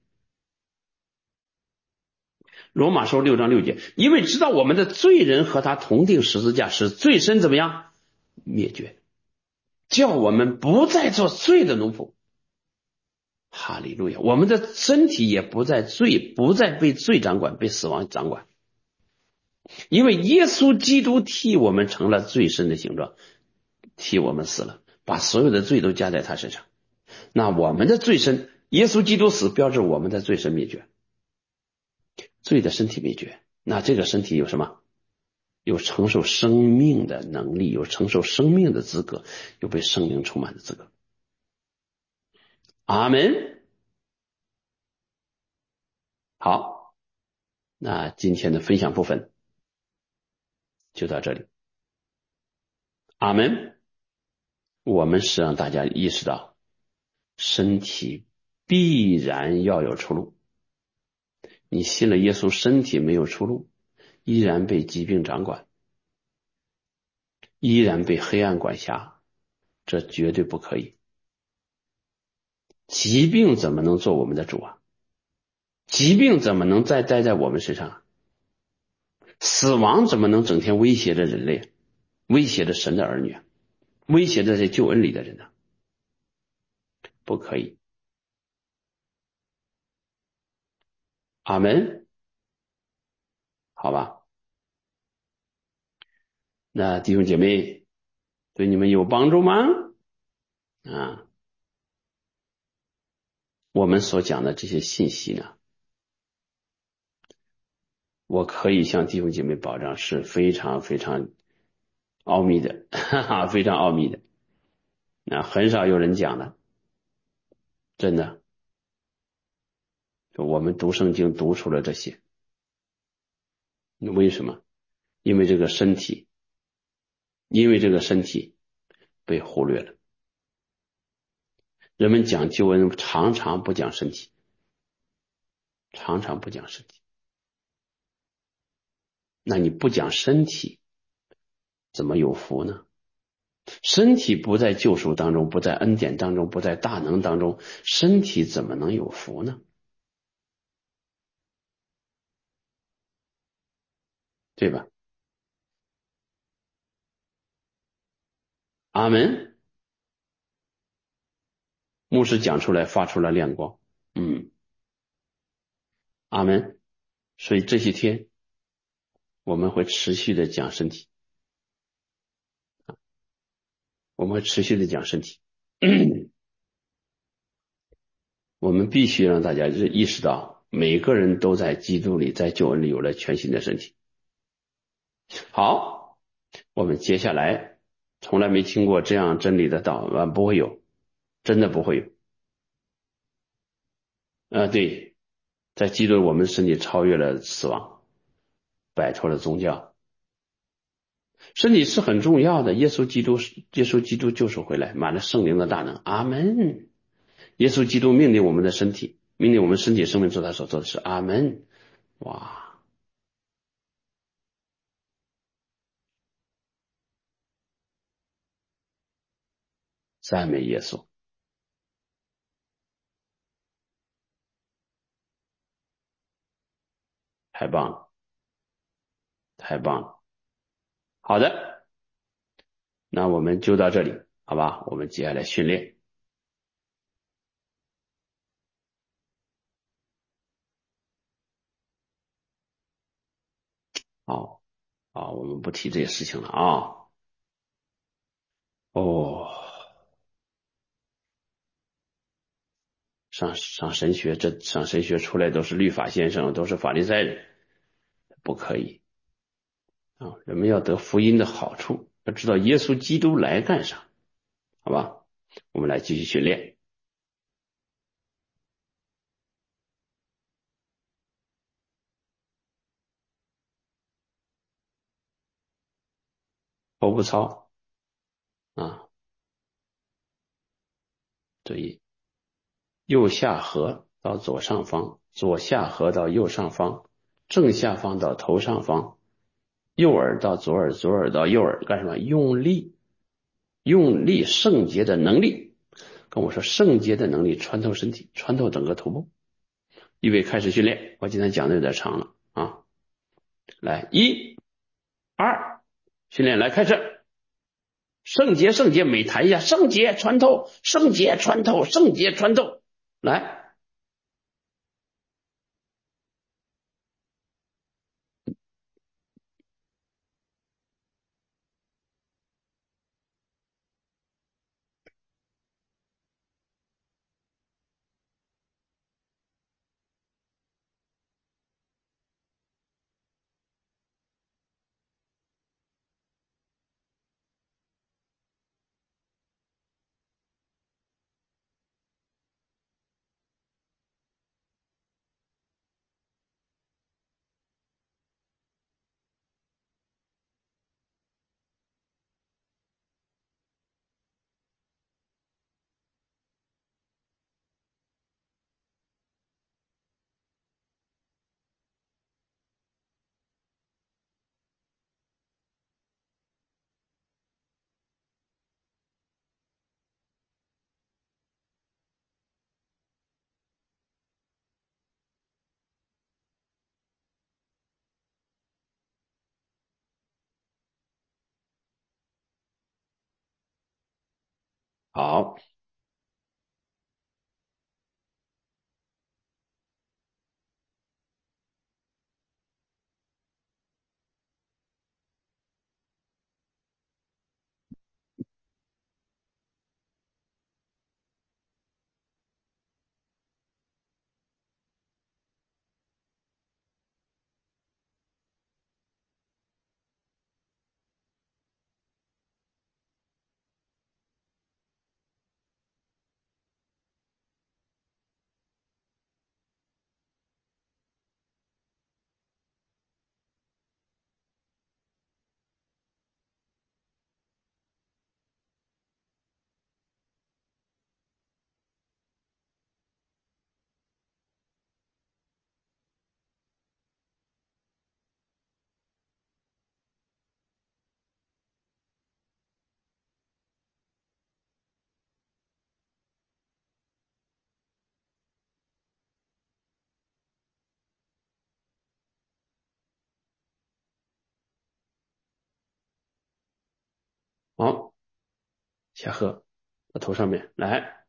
罗马书6章6节，因为知道我们的罪人和他同定十字架，使罪身怎么样？灭绝，叫我们不再做罪的奴仆。哈利路亚！我们的身体也不再被罪掌管，被死亡掌管，因为耶稣基督替我们成了最深的形状，替我们死了，把所有的罪都加在他身上。那我们的罪身，耶稣基督死，标志我们的罪身灭绝，罪的身体灭绝。那这个身体有什么？有承受生命的能力，有承受生命的资格，有被圣灵充满的资格。阿门。好，那今天的分享部分就到这里。阿门。我们是让大家意识到，身体必然要有出路。你信了耶稣，身体没有出路，依然被疾病掌管，依然被黑暗管辖，这绝对不可以。疾病怎么能做我们的主啊？疾病怎么能再待在我们身上？死亡怎么能整天威胁着人类，威胁着神的儿女，威胁着这救恩里的人呢？不可以。阿门。好吧，那弟兄姐妹，对你们有帮助吗？啊，我们所讲的这些信息呢，我可以向弟兄姐妹保证是非常非常奥秘的，哈哈，非常奥秘的，那很少有人讲的，真的。我们读圣经读出了这些，为什么？因为这个身体，被忽略了。人们讲救恩常常不讲身体，常常不讲身体。那你不讲身体，怎么有福呢？身体不在救赎当中，不在恩典当中，不在大能当中，身体怎么能有福呢？对吧？阿门。牧师讲出来，发出了亮光。阿门。所以这些天我们会持续的讲身体，我们会持续的讲身体。我们必须让大家意识到，每个人都在基督里，在救恩里有了全新的身体。好，我们接下来从来没听过这样真理的道，不会有，真的不会有。对，在基督我们的身体超越了死亡，摆脱了宗教。身体是很重要的，耶稣基督救赎回来，满了圣灵的大能。阿门。耶稣基督命令我们的身体，命令我们身体生命做他所做的事。阿门。哇，赞美耶稣，太棒了，太棒了。好的，那我们就到这里，好吧？我们接下来训练。好，好，我们不提这些事情了啊。哦。 上神学，这上神学出来都是律法先生，都是法利赛人，不可以啊！人们要得福音的好处，要知道耶稣基督来干啥，好吧？我们来继续训练。头部操啊，注意右下颌到左上方，左下颌到右上方，正下方到头上方，右耳到左耳，左耳到右耳，干什么？用力，用力，圣洁的能力。跟我说，圣洁的能力穿透身体，穿透整个头部。预备开始训练。我今天讲的有点长了啊，来，一、二，训练来开始。圣洁，圣洁，每弹一下，圣洁穿透，圣洁穿透，圣洁穿透，来，好，好，下颌到头上面来，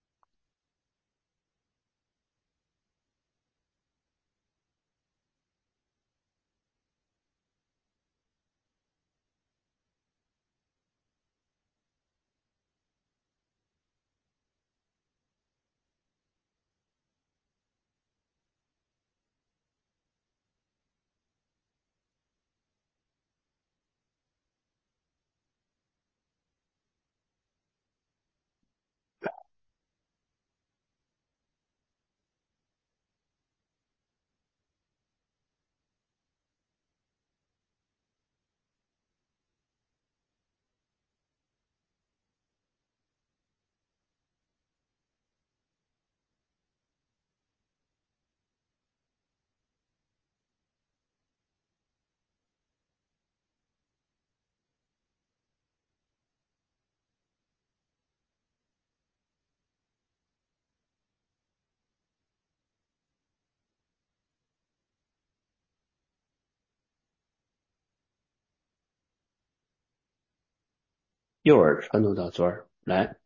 右耳穿透到左耳，来，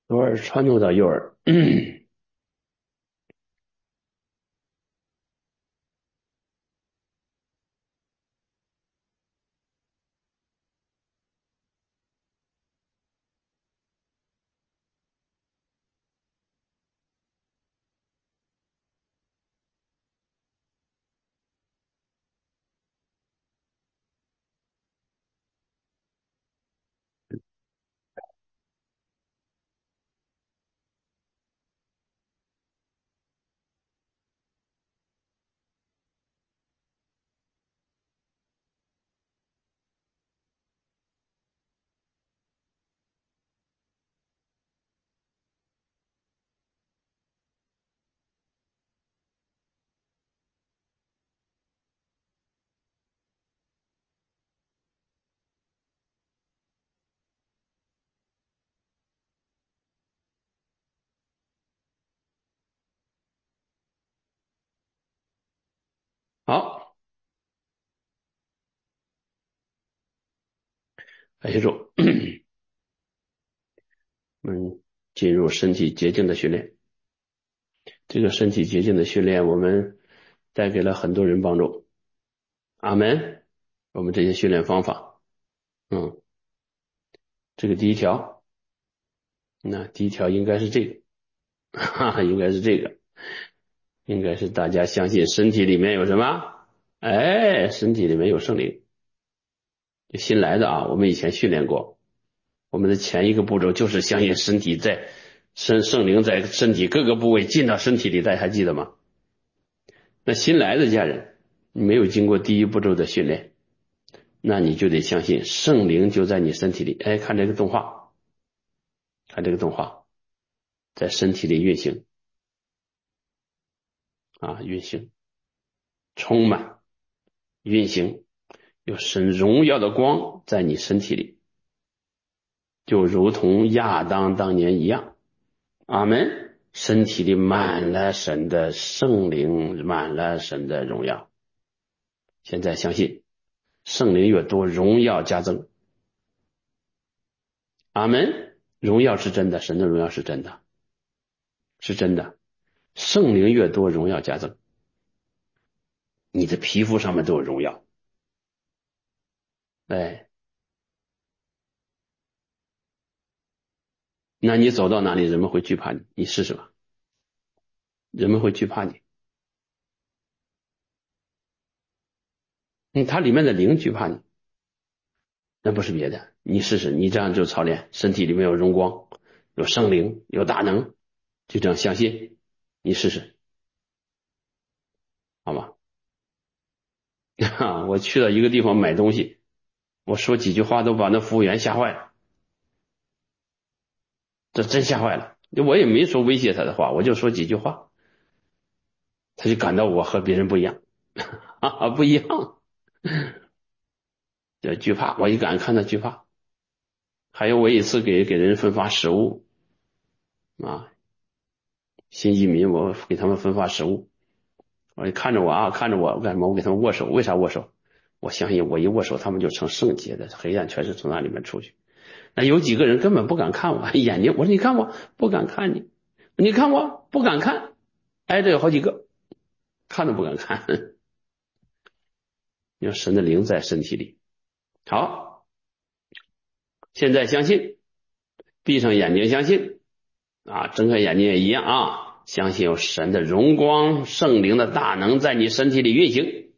左耳穿透到右耳。好，感谢主。进入身体洁净的训练。这个身体洁净的训练，我们带给了很多人帮助。阿门。我们这些训练方法，这个第一条，那第一条应该是这个，应该是这个，应该是大家相信身体里面有什么？哎，身体里面有圣灵。新来的啊，我们以前训练过，我们的前一个步骤就是相信身体在圣灵在身体各个部位进到身体里，大家还记得吗？那新来的家人，你没有经过第一步骤的训练，那你就得相信圣灵就在你身体里。哎，看这个动画，看这个动画，在身体里运行啊，运行，充满，运行，有神荣耀的光在你身体里，就如同亚当当年一样。阿门。身体里满了神的圣灵，满了神的荣耀。现在相信圣灵越多，荣耀加增。阿门。荣耀是真的，神的荣耀是真的，是真的。圣灵越多，荣耀加增。你的皮肤上面都有荣耀。哎，那你走到哪里，人们会惧怕你，你试试吧。人们会惧怕你。它里面的灵惧怕你，那不是别的。你试试，你这样就操练，身体里面有荣光，有圣灵，有大能，就这样相信，你试试，好吗？我去了一个地方买东西，我说几句话都把那服务员吓坏了，这真吓坏了。我也没说威胁他的话，我就说几句话，他就感到我和别人不一样，不一样，这惧怕，我一敢看他惧怕。还有我一次给人分发食物啊，新移民我给他们分发食物，我看着我啊，看着我干什么？我给他们握手，为啥握手？我相信我一握手，他们就成圣洁的，黑暗全是从那里面出去。那有几个人根本不敢看我眼睛，我说你看我不敢看你，你看我不敢看，挨着有好几个，看都不敢看。有神的灵在身体里。好，现在相信，闭上眼睛相信啊，睁开眼睛也一样啊，相信有神的荣光、圣灵的大能在你身体里运行。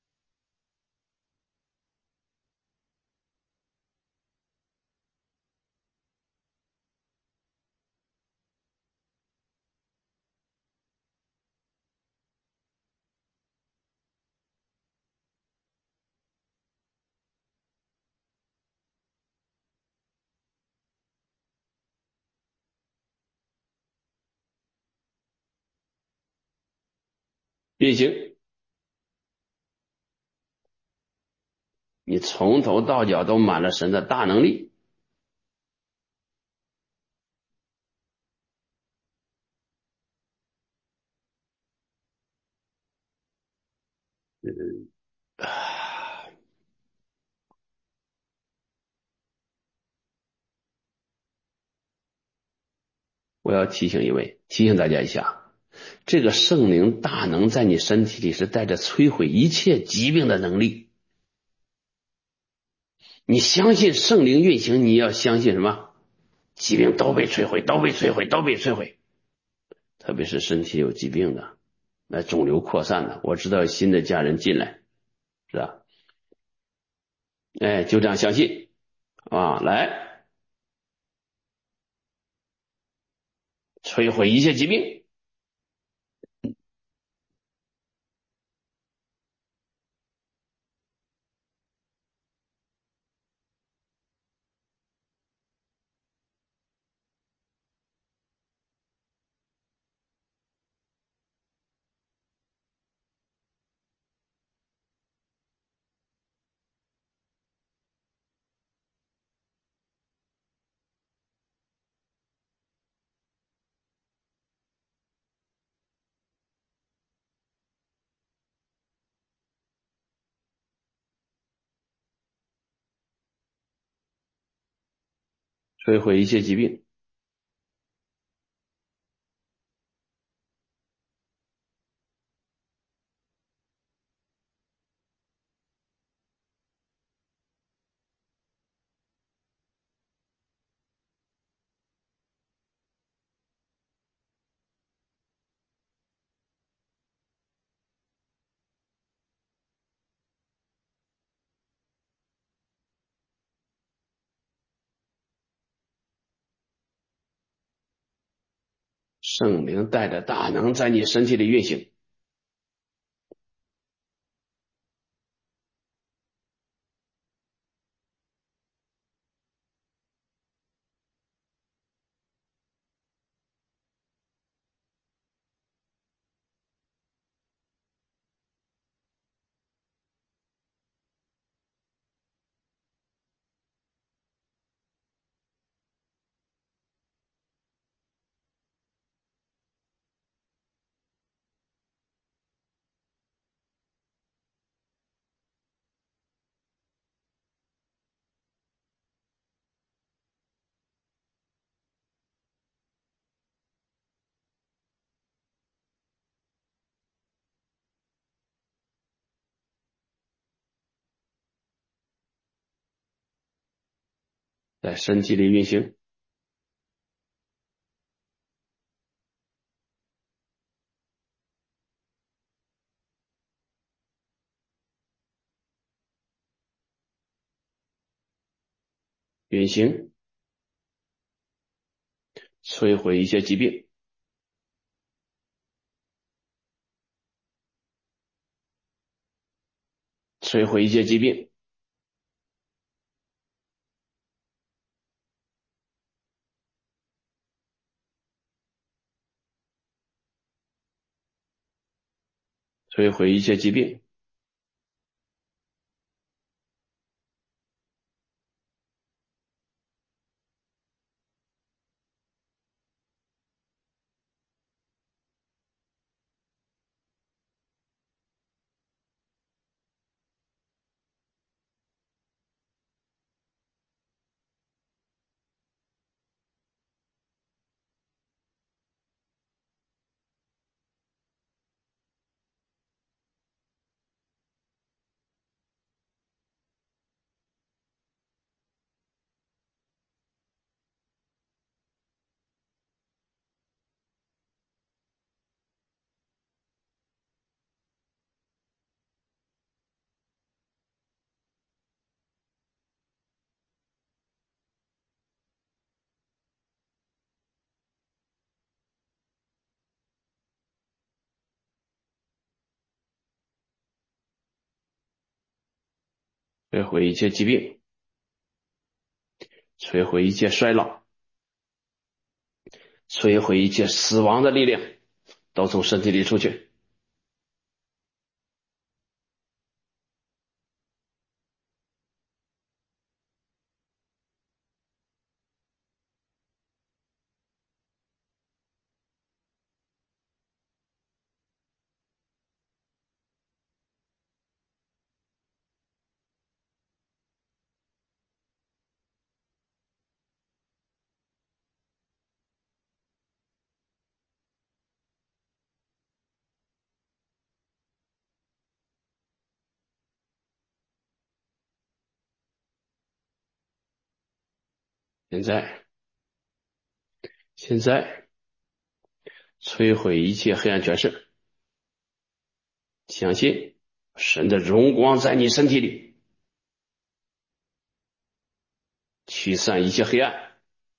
运行，你从头到脚都满了神的大能力。 我要提醒大家一下，这个圣灵大能在你身体里是带着摧毁一切疾病的能力。你相信圣灵运行，你要相信什么？疾病都被摧毁，都被摧毁，都被摧毁。特别是身体有疾病的，那肿瘤扩散的，我知道新的家人进来，是吧？哎，就这样相信啊，来摧毁一切疾病，摧毁一切疾病，圣灵带着大能在你身体里运行，在身体里运行，运行，摧毁一切疾病，摧毁一切疾病，摧毁一切疾病，摧毁一切疾病，摧毁一切衰老，摧毁一切死亡的力量，都从身体里出去。 现在摧毁一切黑暗权势，相信神的荣光在你身体里，驱散一切黑暗。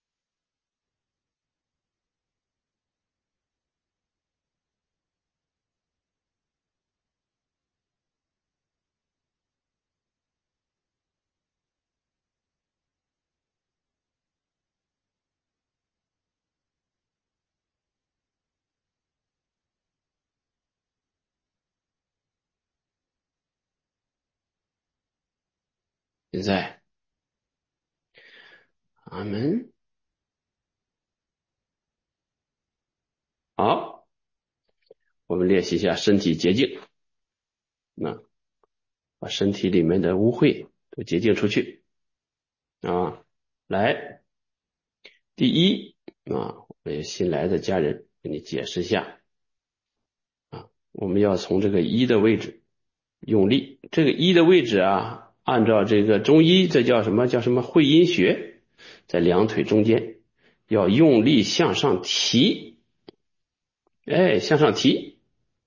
现在，阿门。好，我们练习一下身体洁净，那把身体里面的污秽都洁净出去啊。来，第一啊，我有新来的家人给你解释一下啊，我们要从这个一的位置用力，这个一的位置啊，按照这个中医这叫什么会阴穴，在两腿中间要用力向上提，哎，向上提。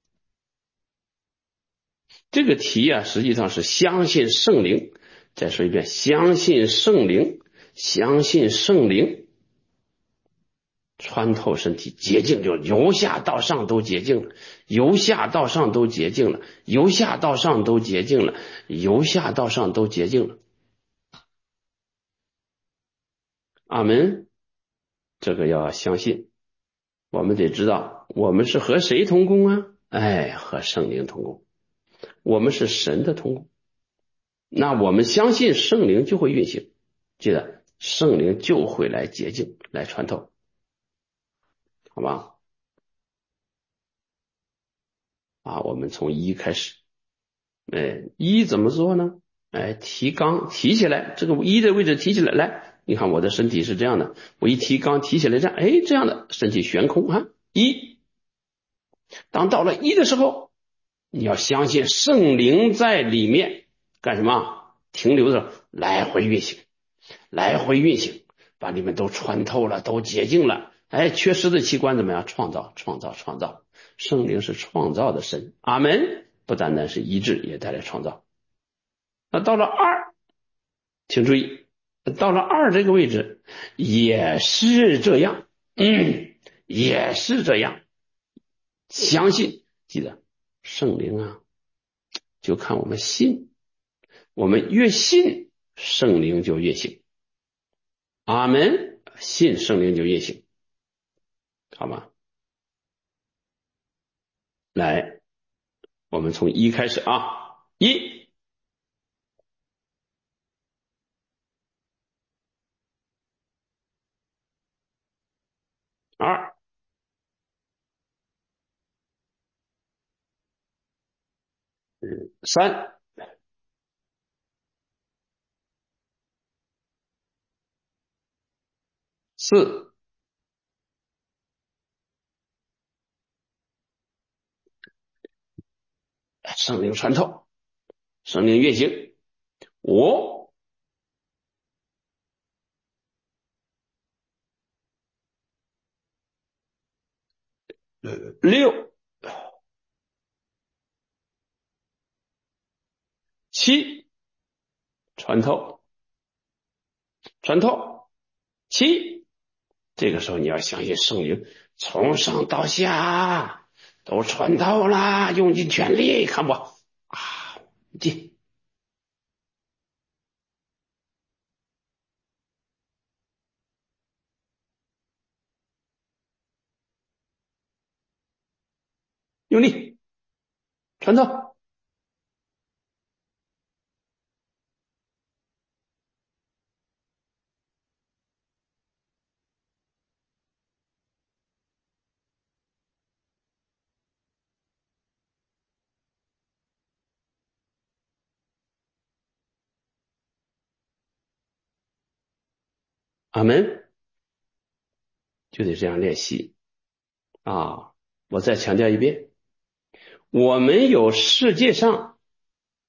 这个提啊，实际上是相信圣灵。再说一遍，相信圣灵，相信圣灵穿透身体，洁净，就由下到上都洁净了，由下到上都洁净了，由下到上都洁净了，由下到上都洁净了。阿门。这个要相信，我们得知道，我们是和谁同工啊？哎，和圣灵同工，我们是神的同工。那我们相信圣灵就会运行，记得圣灵就会来洁净，来穿透，好吧？啊，我们从一开始，一怎么做呢？提肛提起来，这个一的位置提起来，来，你看我的身体是这样的，我一提肛提起来，这样的身体悬空啊，当到了一的时候，你要相信圣灵在里面干什么？停留着来回运行，来回运行，把你们都穿透了，都洁净了。缺失的器官怎么样？创造，创造，创造。圣灵是创造的神，阿门。不单单是医治，也带来创造。那到了二，请注意，到了二这个位置也是这样，也是这样。相信，记得圣灵啊，就看我们信，我们越信，圣灵就越行。阿门，信圣灵就越行，好吗？来，我们从一开始啊，一、二、三、四、圣灵穿透，圣灵运行，五、六、七，穿透，穿透，七。这个时候你要相信圣灵从上到下都穿透了，用尽全力，看不啊？进，用力穿透，阿门。就得这样练习啊！我再强调一遍，我们有世界上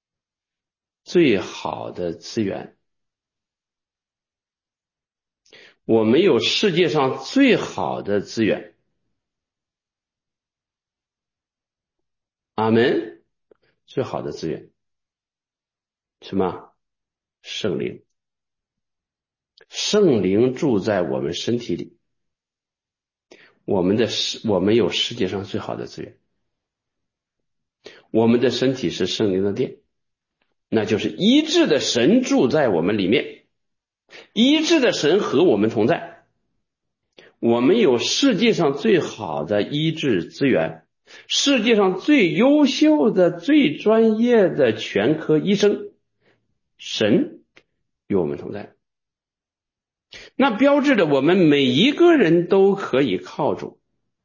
最好的资源， 我们有世界上最好的资源。阿门。最好的资源什么？圣灵。圣灵住在我们身体里，我们有世界上最好的资源。我们的身体是圣灵的殿，那就是医治的神住在我们里面，医治的神和我们同在。我们有世界上最好的医治资源，世界上最优秀的最专业的全科医生，神与我们同在。那标志着我们每一个人都可以靠主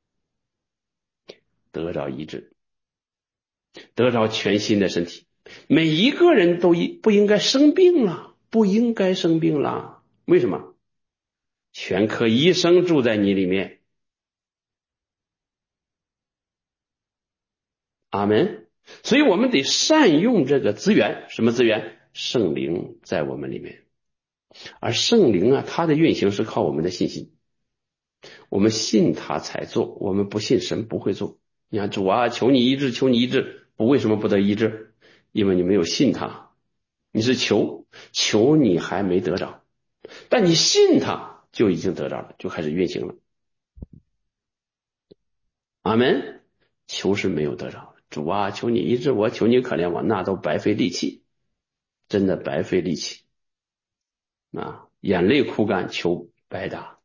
得着医治，得着全新的身体。每一个人都不应该生病了，不应该生病了。为什么？全科医生住在你里面。阿门。所以我们得善用这个资源。什么资源？圣灵在我们里面。而圣灵啊，它的运行是靠我们的信心。我们信他才做，我们不信神不会做。你看主啊，求你医治，求你医治，我为什么不得医治？因为你没有信他。你是求你还没得着，但你信他就已经得着了，就开始运行了。阿门。求是没有得着，主啊，求你医治我，求你可怜我，那都白费力气，真的白费力气啊！眼泪哭干，求白搭。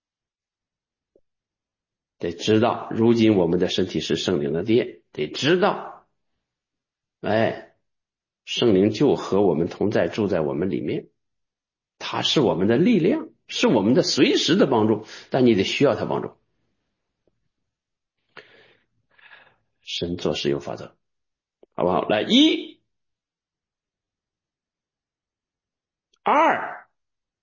得知道，如今我们的身体是圣灵的殿，得知道，圣灵就和我们同在，住在我们里面，他是我们的力量，是我们的随时的帮助，但你得需要他帮助。神做事有法则，好不好？来，一、二，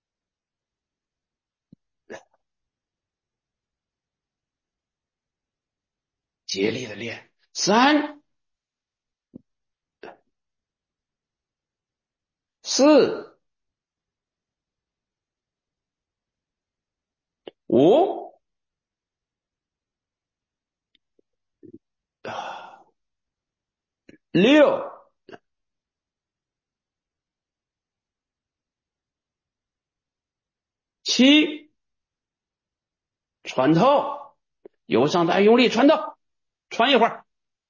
竭力的练；三、四、五、六、七，穿透，由上带用力穿透，穿一会儿，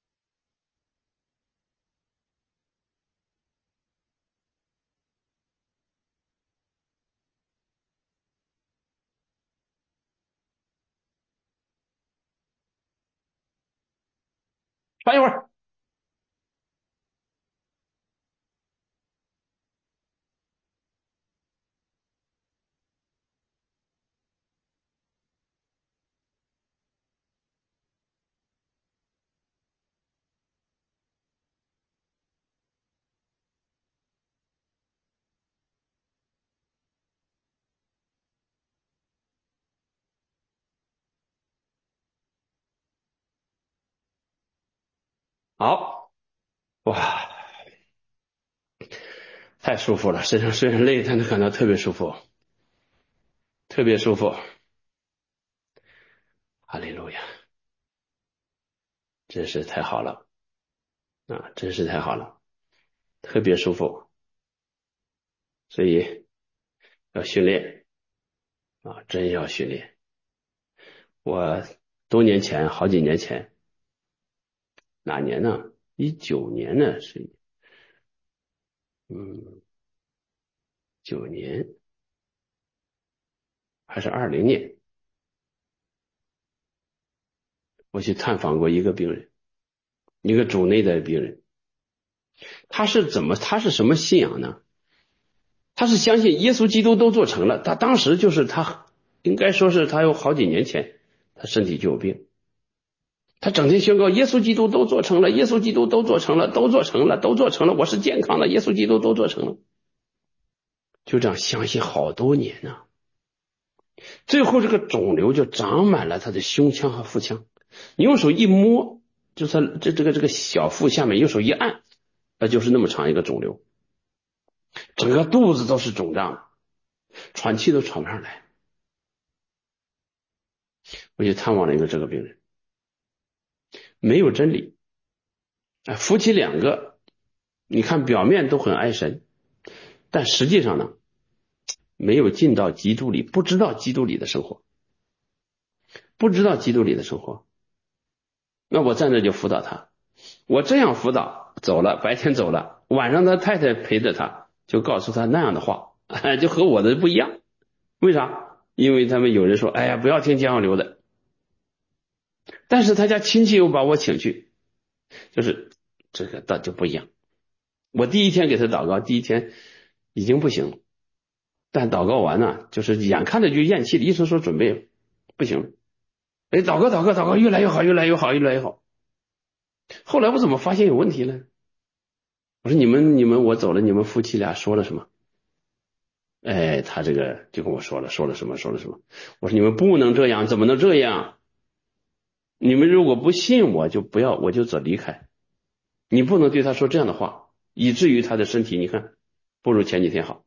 穿一会儿。好，哇，太舒服了，身上虽然累，但是感到特别舒服，特别舒服。哈利路亚，真是太好了啊，真是太好了，特别舒服。所以要训练啊，真要训练。我多年前，好几年前，哪年呢？19年呢？9年还是20年？我去探访过一个病人，一个主内的病人。他是什么信仰呢？他是相信耶稣基督都做成了。他当时就是应该说是他有好几年前，他身体就有病。他整天宣告耶稣基督都做成了，耶稣基督都做成了，都做成了，都做成了，我是健康的，耶稣基督都做成了。就这样相信好多年呢。最后这个肿瘤就长满了他的胸腔和腹腔，你用手一摸，就是这个小腹下面用手一按，那就是那么长一个肿瘤，整个肚子都是肿胀，喘气都喘不上来。 我就探望了一个这个病人，没有真理，夫妻两个，你看表面都很爱神，但实际上呢，没有进到基督里，不知道基督里的生活，不知道基督里的生活。那我在那就辅导他，我这样辅导走了，白天走了，晚上他太太陪着他，就告诉他那样的话，就和我的不一样。为啥？因为他们有人说，哎呀，不要听江小流的，但是他家亲戚又把我请去，就是这个倒就不一样。我第一天给他祷告，第一天已经不行了，但祷告完呢，就是眼看着就咽气了，医生说准备不行了，哎，祷告，越来越好，越来越好，越来越好。后来我怎么发现有问题呢？我说你们我走了，你们夫妻俩说了什么？哎，他这个就跟我说了什么。我说你们不能这样，怎么能这样？你们如果不信我，就不要，我就走离开。你不能对他说这样的话，以至于他的身体，你看不如前几天好，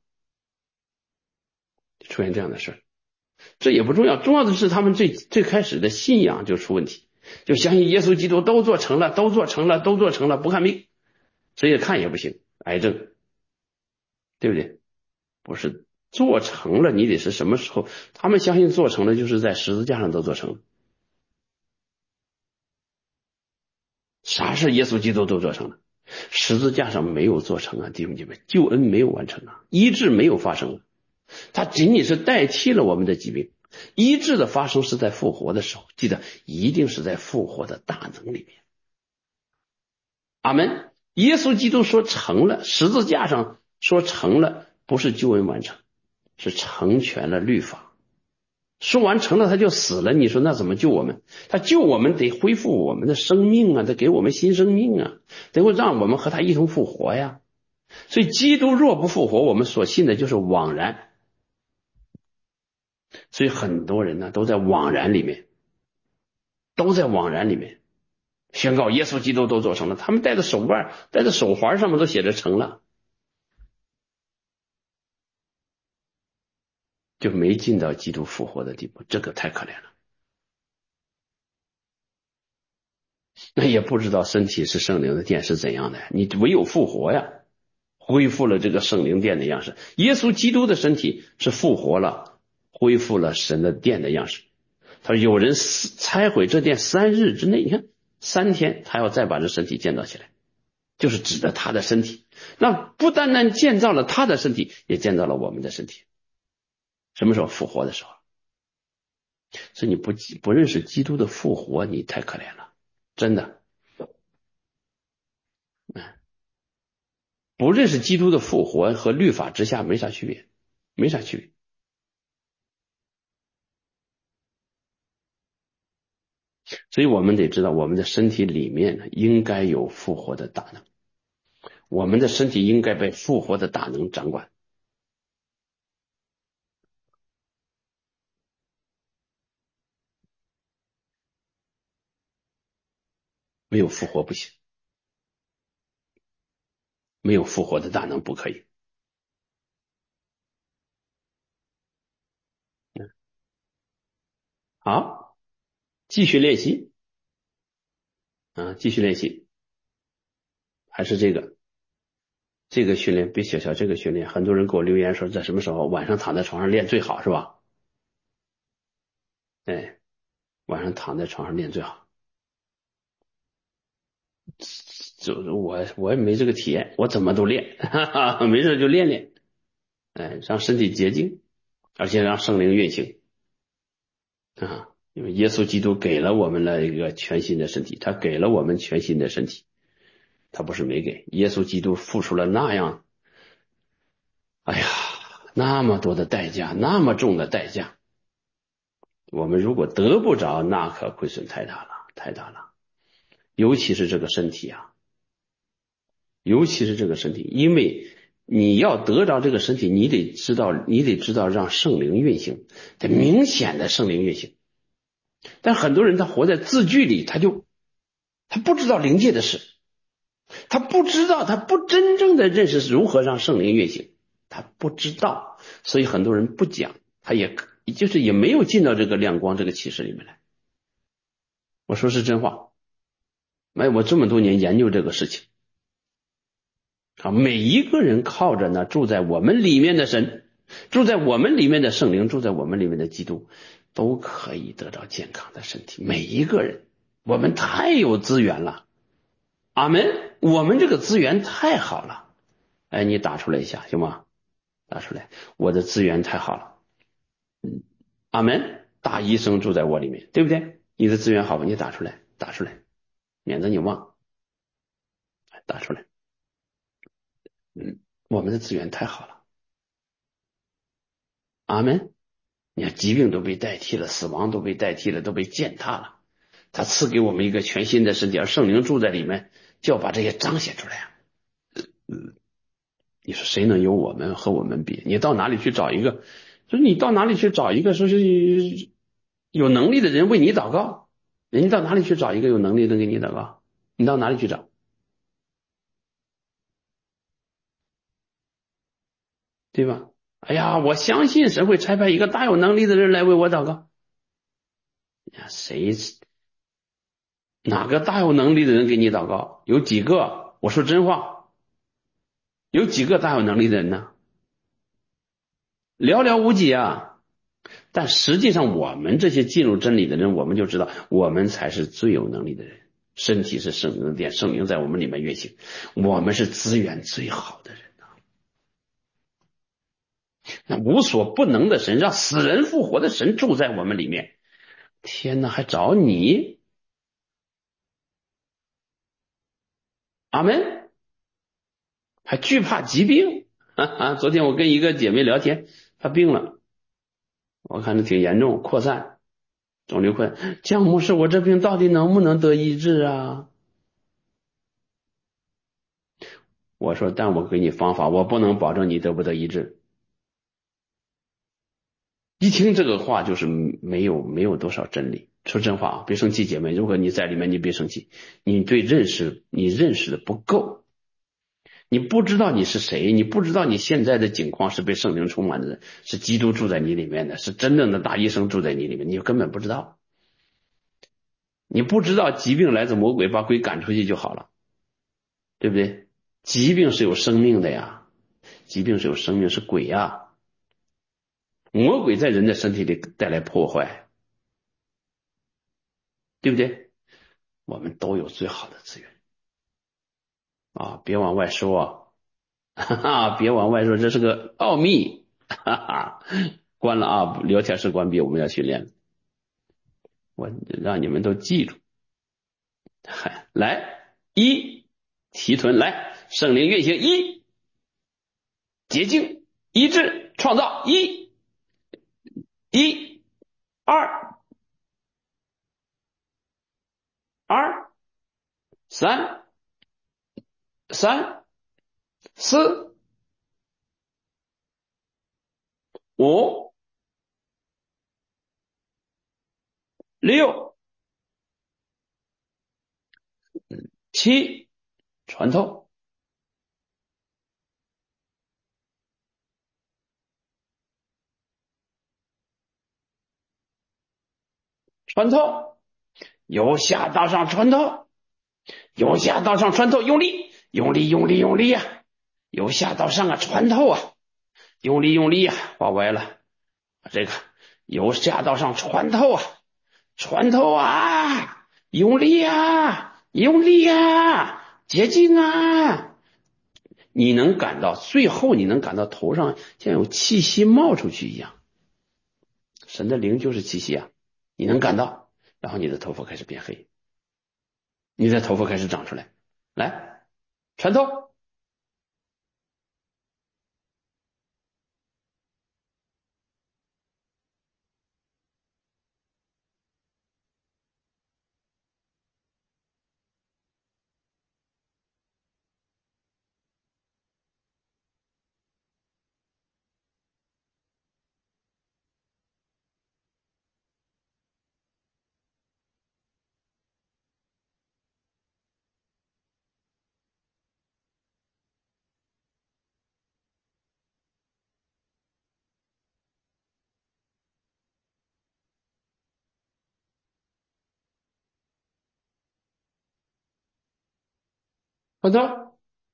出现这样的事。这也不重要，重要的是他们最开始的信仰就出问题，就相信耶稣基督都做成了，不看病，谁也看也不行，癌症，对不对？不是做成了，你得是什么时候？他们相信做成了，就是在十字架上都做成了。啥是耶稣基督都做成了？十字架上没有做成啊，弟兄姐妹，救恩没有完成啊，医治没有发生啊，它仅仅是代替了我们的疾病。医治的发生是在复活的时候，记得一定是在复活的大能里面。阿门。耶稣基督说成了，十字架上说成了，不是救恩完成，是成全了律法。说完成了他就死了，你说那怎么救我们？他救我们得恢复我们的生命啊，得给我们新生命啊，得会让我们和他一同复活呀。所以基督若不复活，我们所信的就是枉然。所以很多人呢都在枉然里面，宣告耶稣基督都做成了，他们戴的手腕、戴的手环上面都写着成了，就没进到基督复活的地步，这个太可怜了。那也不知道身体是圣灵的殿是怎样的，你唯有复活呀，恢复了这个圣灵殿的样式。耶稣基督的身体是复活了，恢复了神的殿的样式。他说有人拆毁这殿3日之内，你看3天他要再把这身体建造起来，就是指的他的身体。那不单单建造了他的身体，也建造了我们的身体。什么时候复活的时候？所以你不认识基督的复活，你太可怜了，真的。不认识基督的复活和律法之下没啥区别，没啥区别。所以我们得知道，我们的身体里面呢，应该有复活的大能，我们的身体应该被复活的大能掌管。没有复活不行，没有复活的大能不可以。好，继续练习继续练习，还是这个训练，别小瞧这个训练。很多人给我留言说，在什么时候晚上躺在床上练最好，是吧？哎，晚上躺在床上练最好。就是我也没这个体验，我怎么都练，哈哈，没事就练练，哎，让身体洁净，而且让圣灵运行啊。因为耶稣基督给了我们了一个全新的身体，他给了我们全新的身体，他不是没给。耶稣基督付出了那样，哎呀，那么多的代价，那么重的代价，我们如果得不着，那可亏损太大了，太大了。尤其是这个身体啊，尤其是这个身体，因为你要得着这个身体，你得知道让圣灵运行，得明显的圣灵运行。但很多人他活在字句里，他不知道灵界的事，他不知道，他不真正的认识如何让圣灵运行，他不知道，所以很多人不讲，他也就是也没有进到这个亮光这个启示里面来。 我说是真话。哎，我这么多年研究这个事情啊，每一个人靠着呢住在我们里面的神，住在我们里面的圣灵，住在我们里面的基督，都可以得到健康的身体。每一个人，我们太有资源了。阿门，我们这个资源太好了。哎，你打出来一下行吗？打出来，我的资源太好了。阿门，大医生住在我里面，对不对？你的资源好吧？你打出来，打出来，免得你忘，打出来。我们的资源太好了。阿门。你看，疾病都被代替了，死亡都被代替了，都被践踏了。他赐给我们一个全新的身体，而圣灵住在里面，就要把这些彰显出来啊。你说谁能有我们和我们比？你到哪里去找一个？就是你到哪里去找一个说是有能力的人为你祷告？人家到哪里去找一个有能力的人给你祷告？你到哪里去找？对吧？哎呀，我相信神会差派一个大有能力的人来为我祷告。呀，哪个大有能力的人给你祷告？有几个？我说真话，有几个大有能力的人呢？寥寥无几啊。但实际上，我们这些进入真理的人，我们就知道，我们才是最有能力的人。身体是圣灵的殿，圣灵在我们里面运行，我们是资源最好的人。那无所不能的神，让死人复活的神住在我们里面。天哪，还找你？阿门。还惧怕疾病？昨天我跟一个姐妹聊天，她病了，我看着挺严重，扩散肿瘤困。姜牧师，我这病到底能不能得医治啊？我说，但我给你方法，我不能保证你得不得医治。一听这个话就是没有多少真理。说真话啊，别生气，姐妹，如果你在里面，你别生气，你认识的不够，你不知道你是谁，你不知道你现在的境况是被圣灵充满的人，是基督住在你里面的，是真正的大医生住在你里面，你根本不知道。你不知道疾病来自魔鬼，把鬼赶出去就好了，对不对？疾病是有生命的呀，疾病是有生命，是鬼呀。魔鬼在人的身体里带来破坏，对不对？我们都有最好的资源啊，别往外说，哈哈，别往外说，这是个奥秘，哈哈。关了啊，聊天室关闭，我们要训练，我让你们都记住。来，提臀，来，圣灵运行，洁净，医治，创造，二二三四五六七，穿透，穿透，由下到上穿透，由下到上穿透，用力，用力，用力，用力呀、由下到上啊，穿透啊，用力，用力呀、画歪了，这个由下到上穿透啊，穿透啊，用力啊，用力啊，接近啊。你能感到最后，你能感到头上像有气息冒出去一样，神的灵就是气息啊，你能感到，然后你的头发开始变黑，你的头发开始长出来，来，穿透。 好的，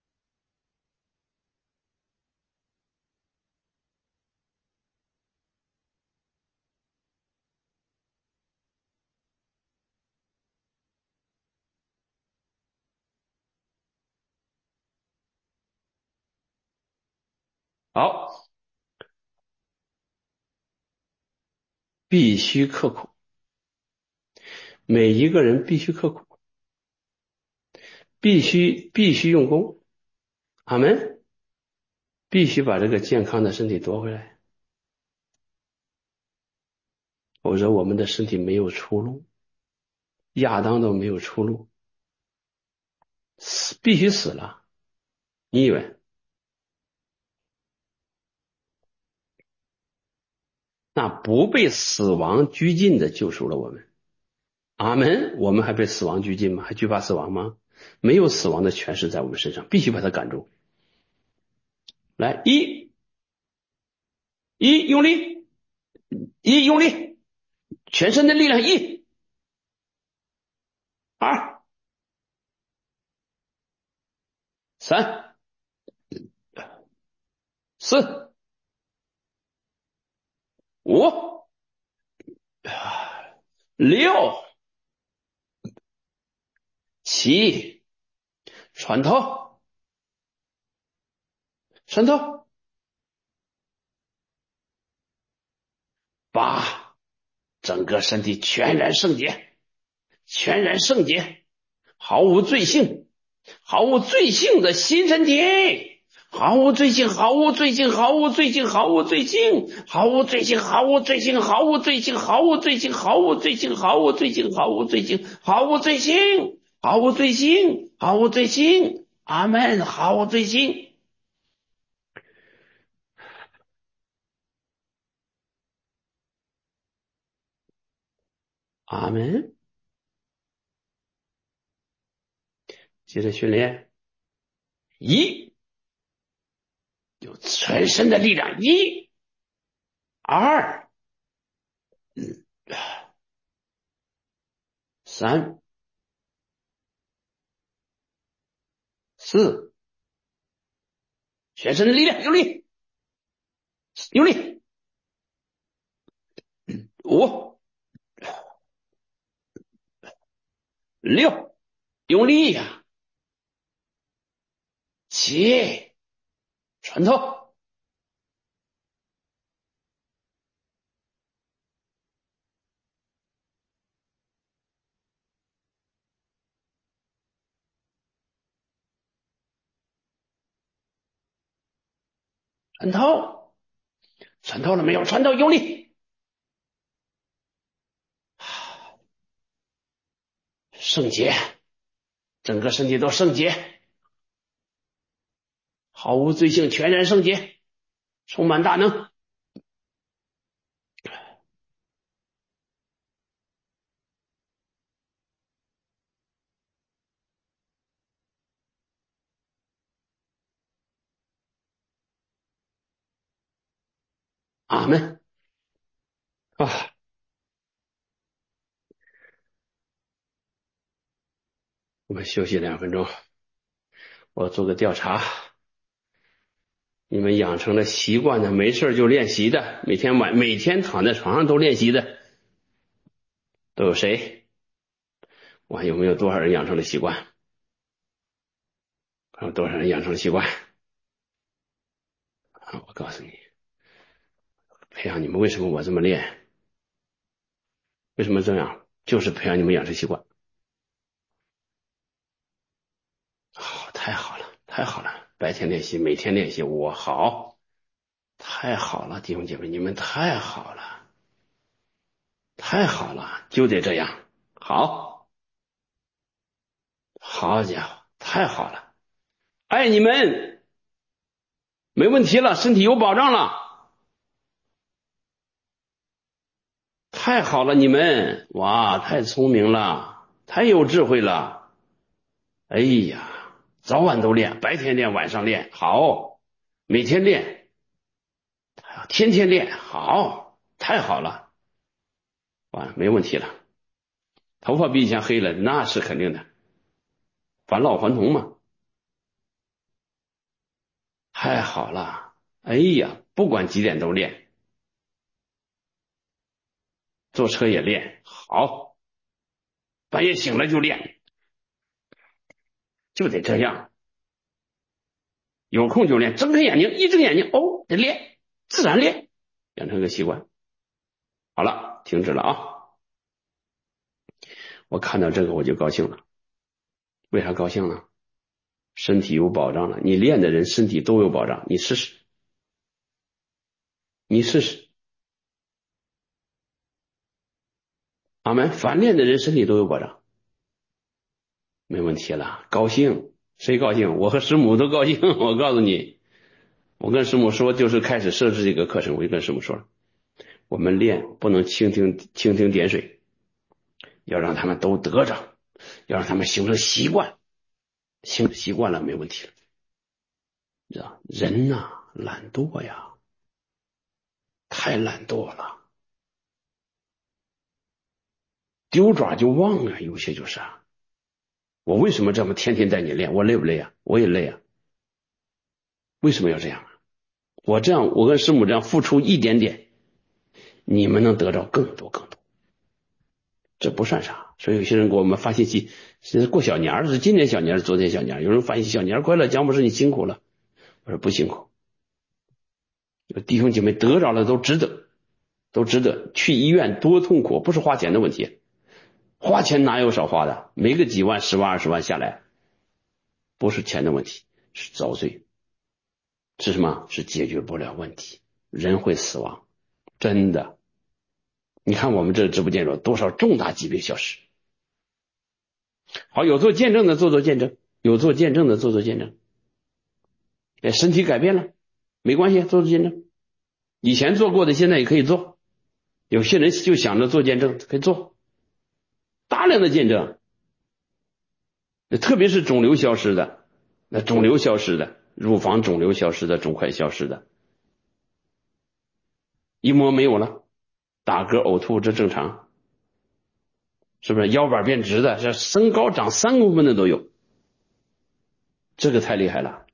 好，必须刻苦，每一个人必须刻苦，必须用功，阿门，必须把这个健康的身体夺回来，否则我们的身体没有出路，亚当都没有出路，必须死了，你以为？那不被死亡拘禁的救赎了我们，阿门。我们还被死亡拘禁吗？还惧怕死亡吗？没有死亡的权势在我们身上，必须把它赶住。来，一用力，一用力，全身的力量，二三四五六七，穿透，穿透，八，整个身体全然圣洁，全然圣洁，毫无罪性，毫无罪性的新身体，毫无罪性，毫无罪性，毫无罪性，毫无罪性，毫无罪性，毫无罪性，毫无罪性，毫无罪性，毫无罪性，毫无罪性，毫无罪性，毫无罪性，毫无罪性，毫无罪性，阿门，毫无罪性，阿门。接着训练，有全身的力量，二，三，四，全身的力量，用力，用力，五，六，用力呀，七，穿透，穿透，穿透了没有？穿透，用力，圣洁，整个身体都圣洁，毫无罪性，全然圣洁，充满大能，阿门啊！我们休息2分钟，我做个调查。你们养成了习惯的，没事就练习的，每天躺在床上都练习的，都有谁？我有没有多少人养成了习惯？有多少人养成了习惯？我告诉你，培养你们为什么我这么练？为什么这样？就是培养你们养成习惯。好，太好了，太好了！白天练习，每天练习，我好，太好了，弟兄姐妹，你们太好了，太好了，就得这样。好，好家伙，太好了，爱你们，没问题了，身体有保障了。太好了，你们哇，太聪明了，太有智慧了。哎呀，早晚都练，白天练，晚上练，好，每天练，天天练，好，太好了，哇，没问题了。头发比以前黑了，那是肯定的，返老还童嘛。 太好了，哎呀，不管几点都练，坐车也练，好，半夜醒了就练，就得这样，有空就练，睁开眼睛，一睁眼睛，哦，得练，自然练，养成个习惯。好了，停止了啊！我看到这个我就高兴了，为啥高兴呢？身体有保障了，你练的人身体都有保障，你试试，你试试。阿门。凡练的人身体都有保障，没问题了，高兴，谁高兴？我和师母都高兴。我告诉你，我跟师母说，就是开始设置这个课程，我就跟师母说了，我们练不能蜻蜓点水，要让他们都得着，要让他们形成习惯，形成习惯了没问题了。你知道人呐、懒惰呀，太懒惰了，丢爪就忘啊，有些就是啊。我为什么这么天天带你练？我累不累啊？我也累啊。为什么要这样啊？我这样，我跟师母这样付出一点点，你们能得到更多更多，这不算啥。所以有些人给我们发信息，是过小年是今年小年，昨天小年，有人发信息小年快乐，姜博士你辛苦了。我说不辛苦，弟兄姐妹得着了都值得，都值得。去医院多痛苦，不是花钱的问题，花钱哪有少花的？没个几万、10万、20万下来，不是钱的问题，是遭罪，是什么？是解决不了问题，人会死亡，真的。你看我们这直播间有多少重大疾病消失？好，有做见证的做做见证，有做见证的做做见证。哎，身体改变了，没关系，做做见证。以前做过的，现在也可以做。有些人就想着做见证，可以做大量的见证，特别是肿瘤消失的，那肿瘤消失的，乳房肿瘤消失的，肿块消失的，一摸没有了，打嗝、呕吐这正常，是不是？腰板变直的，这身高长3公分的都有，这个太厉害了。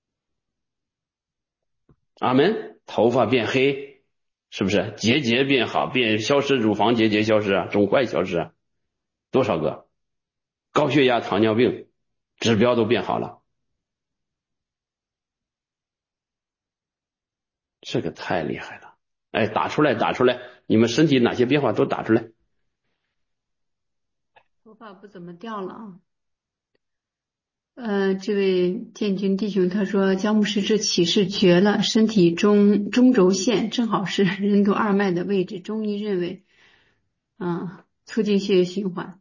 阿门。头发变黑，是不是？结节变好，变消失，乳房结节消失啊，肿块消失啊，多少个？高血压、糖尿病指标都变好了，这个太厉害了。哎，打出来，打出来，你们身体哪些变化都打出来。 头发不怎么掉了啊。这位建军弟兄他说，姜牧师这启示绝了，身体中轴线正好是任督二脉的位置，中医认为，促进血液循环。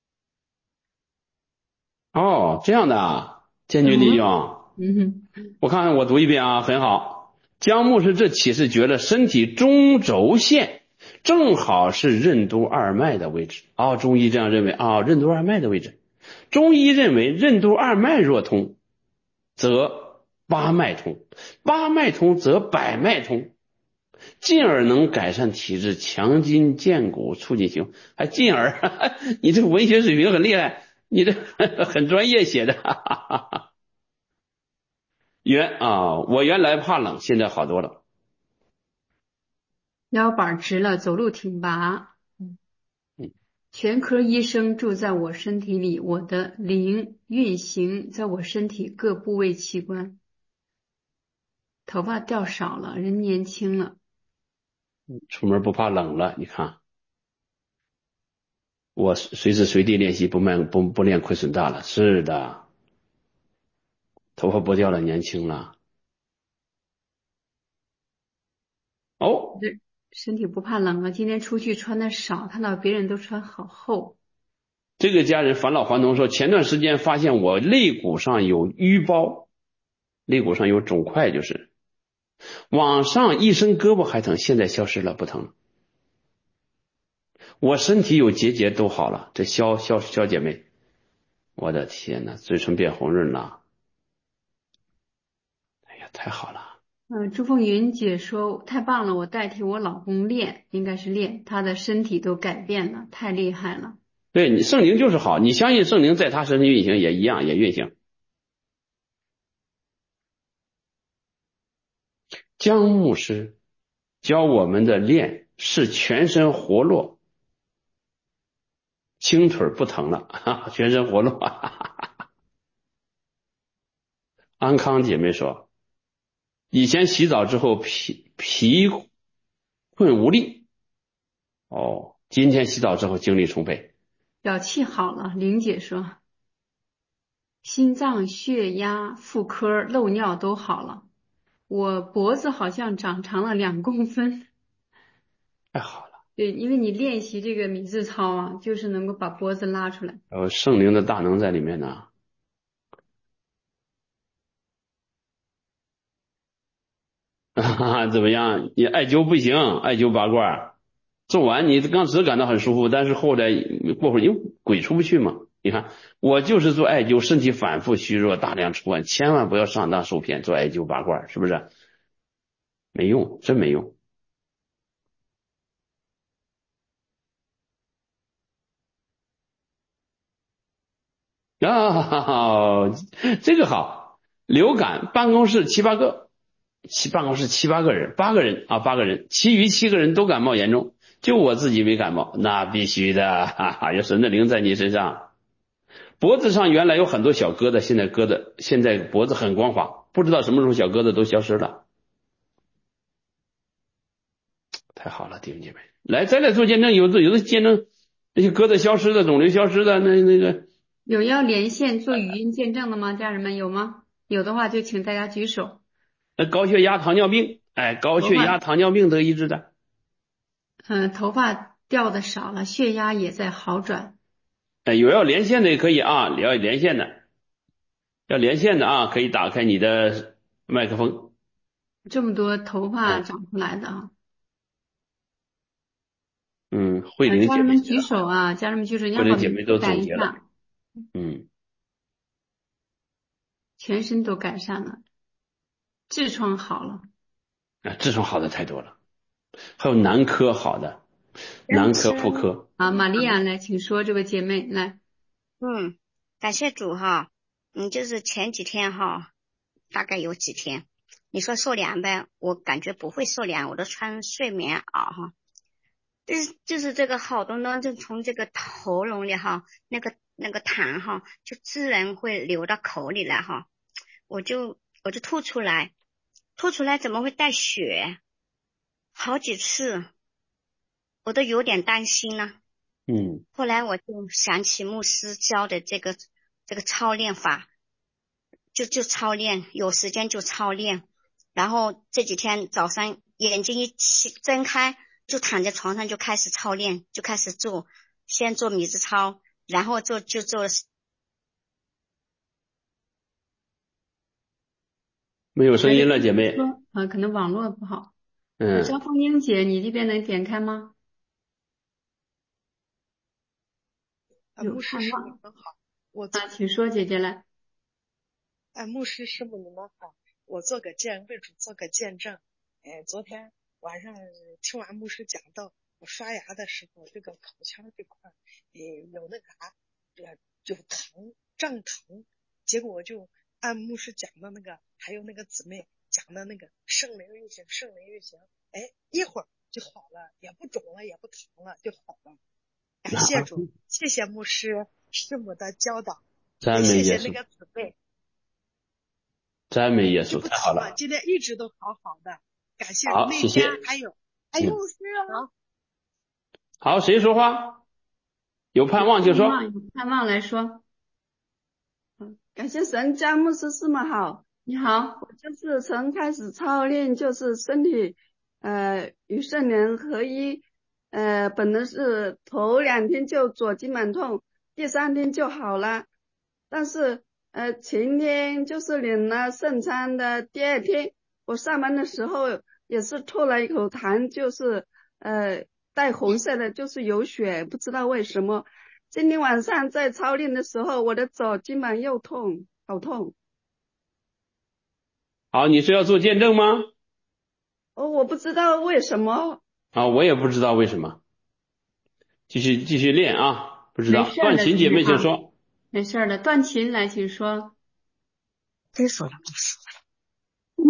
哦，这样的啊，建军弟兄， 嗯我看看我读一遍啊，很好。姜牧师这启示绝了，身体中轴线正好是任督二脉的位置。哦，中医这样认为啊，任督二脉的位置。中医认为任督二脉若通，则八脉通，八脉通则百脉通，进而能改善体质，强筋健骨，促进行，还进而，你这个文学水平很厉害，你这很专业写的。我原来怕冷，现在好多了。 腰板直了，走路挺拔。全科医生住在我身体里，我的灵运行在我身体各部位器官。头发掉少了，人年轻了。 出门不怕冷了，你看我随时随地练习，不练亏损大了。是的，头发不掉了，年轻了。哦， 对，身体不怕冷了。今天出去穿的少，看到别人都穿好厚。 这个家人返老还童说，前段时间发现我肋骨上有淤包，肋骨上有肿块，就是往上一伸胳膊还疼，现在消失了，不疼。我身体有结节都好了。这肖姐妹，我的天呐，嘴唇变红润了，哎呀，太好了。 朱凤云姐说太棒了，我代替我老公练，应该是练，他的身体都改变了，太厉害了。 对，你圣灵就是好，你相信圣灵在他身上运行也一样，也运行。 姜牧师教我们的练是全身活络，轻腿不疼了，全身活络。安康姐妹说，以前洗澡之后疲困无力，今天洗澡之后精力充沛。 脚气好了，玲姐说，心脏、血压、妇科、漏尿都好了，我脖子好像长长了2公分。 太好了， 对，因为你练习这个米字操啊，就是能够把脖子拉出来。 圣灵的大能在里面呢。怎么样？你艾灸不行，艾灸拔罐做完你刚只感到很舒服，但是后来过会儿因为鬼出不去嘛。你看，我就是做艾灸，身体反复虚弱，大量出汗，千万不要上当受骗，做艾灸拔罐是不是？没用，真没用。这个好，流感办公室7、8个，办公室7、8个人，8个人啊，8个人，其余7个人都感冒严重，就我自己没感冒，那必须的，有神的灵在你身上。脖子上原来有很多小疙瘩，现在脖子很光滑，不知道什么时候小疙瘩都消失了，太好了，弟兄姐妹，来再来做见证，有的见证那些疙瘩消失的，肿瘤消失的，那个有要连线做语音见证的吗？家人们有吗？有的话就请大家举手。 高血压、糖尿病，高血压、糖尿病得医治的。 头发掉的少了，血压也在好转。 有要连线的也可以啊，要连线的，啊，可以打开你的麦克风。 这么多头发长出来的啊！ 慧玲姐妹家人们举手啊！家人们举手，让我们都改一下。全身都改善了，痔疮好了。 痔疮好的太多了，还有男科好的，男科、妇科。 玛利亚来，请说，这位姐妹来。 感谢主哈。就是前几天哈，大概有几天，你说受凉呗，我感觉不会受凉，我都穿睡眠袄哈。就是这个好多呢，就从这个喉咙里哈，那个痰哈，就自然会流到口里来哈。我就吐出来，怎么会带血？好几次，我都有点担心呢。后来我就想起牧师教的这个操练法，就操练，有时间就操练。然后这几天早上眼睛一睁开，就躺在床上就开始操练，就开始做，先做米字操，然后就做。 没有声音了，姐妹。 可能网络不好。张凤英姐，你这边能点开吗？ 牧师师母你们好， 请说，姐姐来。 牧师师母你们好，我为主做个见证。昨天晚上听完牧师讲道，我刷牙的时候，这个口腔这块有那个就胀疼，结果我就按牧师讲的那个，还有那个姊妹讲的那个圣灵运行，一会儿就好了，也不肿了，也不疼了，就好了。感谢主，谢谢牧师师母的教导，谢谢那个姊妹， 赞美耶稣，太好了！ 今天一直都好好的，感谢主。 好，谢谢。 还有牧师好，谁说话？有盼望就说。 有盼望来说。 感谢神，家牧师师母好， 你好。 我就是从开始操练，就是身体与圣灵合一。本来是头2天就左肩膀痛，第3天就好了。但是前天就是领了圣餐的第2天，我上班的时候也是吐了一口痰，就是带红色的，就是有血，不知道为什么。今天晚上在操练的时候，我的左肩膀又痛，好痛。 好，你是要做见证吗？ 我不知道为什么。 我也不知道为什么。继续练啊，不知道。段琴姐妹就说。 没事的，段琴来，请说。 真说了， 我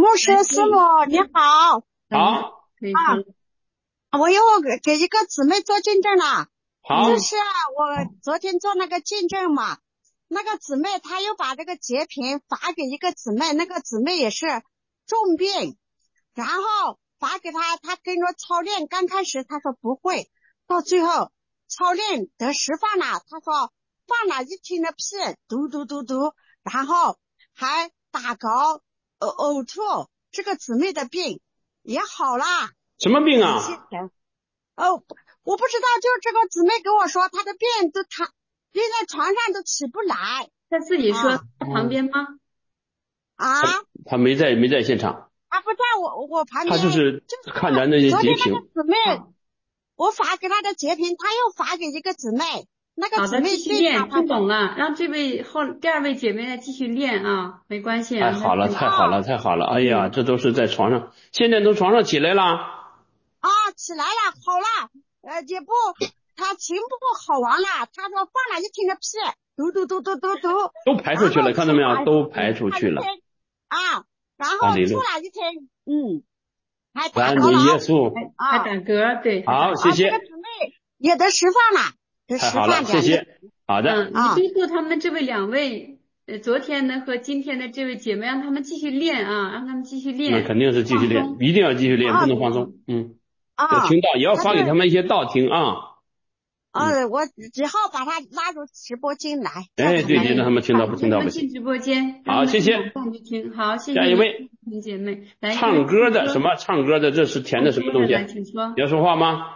牧师师母你好。 好， 可以说。 我又给一个姊妹做见证了。 好， 就是我昨天做那个见证嘛，那个姊妹她又把这个截屏发给一个姊妹，那个姊妹也是重病，然后发给她，她跟着操练，刚开始她说不会，到最后操练得释放了，她说放了一天的屁，嘟嘟嘟嘟，然后还打嗝、呕吐，这个姊妹的病也好了。 什么病啊？ 谢谢神。我不知道，就是这个姊妹跟我说，她的病都晕在床上都起不来。 他自己说在旁边吗？ 他没在现场。 他不在我旁边。 他就是看咱那些截屏。 昨天那个姊妹，我发给她的截屏，她又发给一个姊妹，那个姊妹继续练，听懂了，让这位第二位姐妹来继续练啊，没关系。 太好了，太好了，太好了！哎呀，这都是在床上，现在从床上起来了。 起来了，好了，也不，他情不好完了，他说放了一天的屁，嘟嘟嘟嘟嘟嘟， 都排出去了，看到没有？都排出去了。 然后出了一天，还打嗝了，耶稣， 还打嗝，对。 好，谢谢。 这个姊妹也得释放了，得释放。 谢谢。好的。 你督促他们这位两位，昨天的和今天的这位姐妹，让他们继续练啊，让他们继续练。 那肯定是继续练，一定要继续练，不能放松。有听到也要发给他们一些道听啊。 我只好把他拉入直播间来。 对，让他们听到不听到不行。 进直播间。 好，谢谢。 好，谢谢。 下一位， 姐妹，来唱歌的什么？唱歌的这是填的什么东西？ 请说。 要说话吗？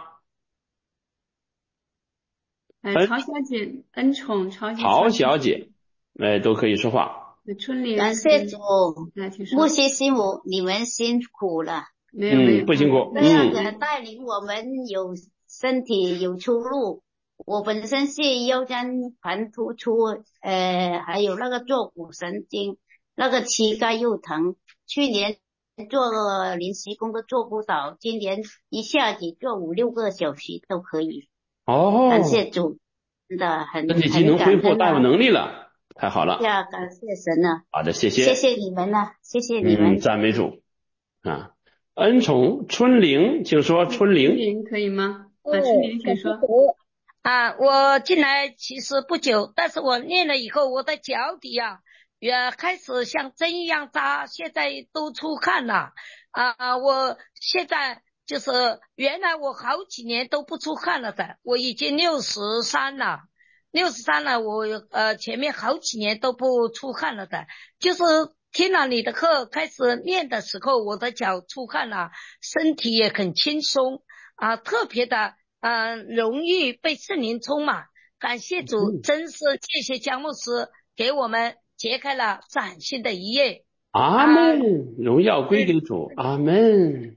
曹小姐，恩宠， 曹小姐，都可以说话。 春莲， 感谢主，牧师师母，你们辛苦了。 没有， 不辛苦。 这样的带领我们有身体有出路。我本身是腰间盘突出，还有那个坐骨神经，那个膝盖又疼。去年做临时工都做不到，今年一下子做5-6个小时都可以。感谢主，真的很身体机能恢复，大有能力了，太好了。 感谢神了。 好的，谢谢。 谢谢你们了，谢谢你们。 赞美主啊！恩宠春玲，请说。春玲可以吗？春玲请说。 我进来其实不久，但是我练了以后，我的脚底也开始像针一样扎，现在都出汗了。我现在就是原来我好几年都不出汗了的，我已经63了，我前面好几年都不出汗了的，就是听了你的课开始练的时候，我的脚出汗了，身体也很轻松特别的容易被圣灵充满。感谢主，真是谢谢姜牧师给我们揭开了崭新的一页。 阿门，荣耀归给主。阿门，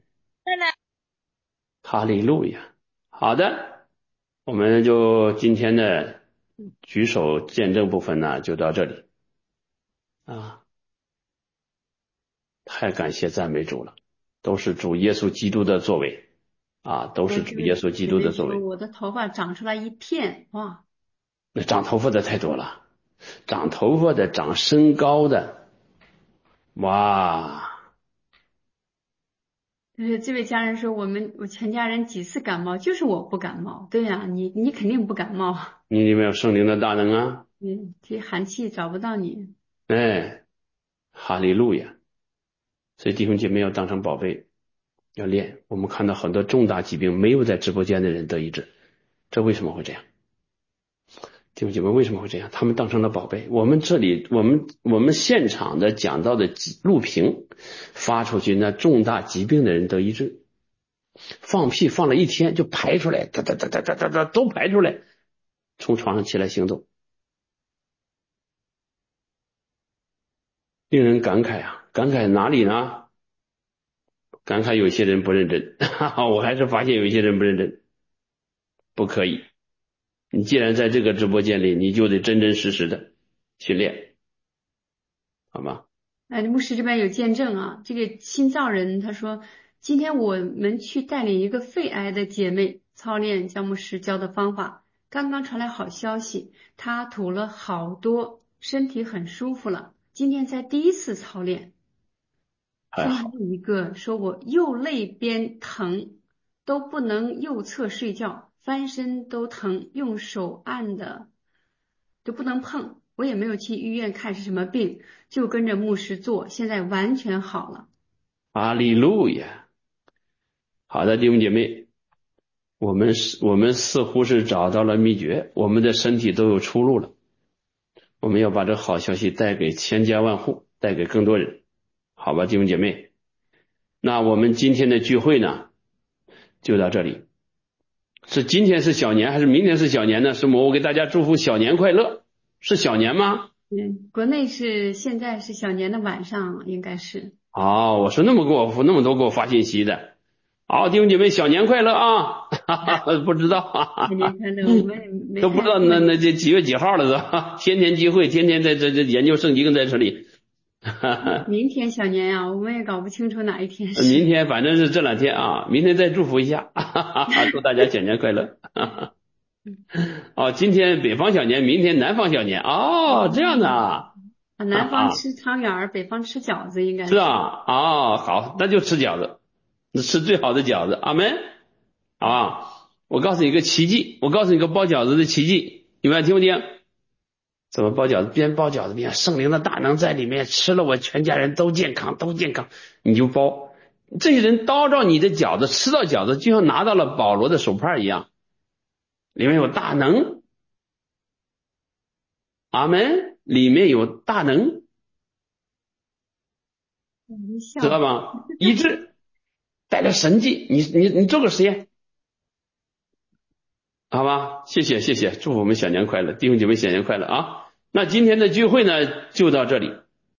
哈利路亚。好的，我们就今天的举手见证部分呢，就到这里太感谢赞美主了，都是主耶稣基督的作为都是主耶稣基督的作为。 我的头发长出来一片，哇！ 那长头发的太多了，长头发的，长身高的，哇！ 这位家人说，我全家人几次感冒，就是我不感冒。对呀，你肯定不感冒。 你里面有圣灵的大能啊！ 这寒气找不到你。 哈利路亚！所以弟兄姐妹要当成宝贝，要练。我们看到很多重大疾病没有在直播间的人得医治，这为什么会这样？弟兄姐妹为什么会这样？他们当成了宝贝。我们这里，我们现场的讲到的录屏发出去，那重大疾病的人得医治，放屁放了一天就排出来，都排出来，从床上起来行走，令人感慨感慨哪里呢？感慨有些人不认真，我还是发现有一些人不认真，不可以。你既然在这个直播间里，你就得真真实实的去练，好吗？ 牧师这边有见证这个新造人他说，今天我们去带领一个肺癌的姐妹操练姜牧师教的方法，刚刚传来好消息，她吐了好多，身体很舒服了，今天才第一次操练。 现在有一个说我右肋边疼，都不能右侧睡觉，翻身都疼，用手按的都不能碰，我也没有去医院看是什么病，就跟着牧师做，现在完全好了。 哈利路亚。好的，弟兄姐妹，我们似乎是找到了秘诀，我们的身体都有出路了。我们要把这好消息带给千家万户，带给更多人，好吧，弟兄姐妹。那我们今天的聚会呢，就到这里。是今天是小年还是明天是小年呢？是我给大家祝福小年快乐。是小年吗？ 国内是现在是小年的晚上，应该是。 哦，我说那么多给我发信息的。好，弟兄姐妹，小年快乐啊！不知道， 小年快乐，我们也没都不知道那这几月几号了是吧？天天聚会，天天在这研究圣经在这里。 明天小年呀，我们也搞不清楚哪一天是。 明天反正是这两天啊，明天再祝福一下，祝大家小年快乐。哦，今天北方小年，明天南方小年。哦，这样的啊。 南方吃汤圆，北方吃饺子，应该是啊。哦，好，那就吃饺子，吃最好的饺子。阿门。啊，我告诉你一个奇迹，我告诉你个包饺子的奇迹，你们听不听？怎么包饺子？边包饺子边圣灵的大能在里面，吃了我全家人都健康，都健康。你就包，这些人叨着你的饺子，吃到饺子就像拿到了保罗的手帕一样，里面有大能。阿门，里面有大能，知道吗？医治，带着神迹，你做个实验，好吧？谢谢，祝福我们小年快乐，弟兄姐妹小年快乐啊！那今天的聚会呢，就到这里。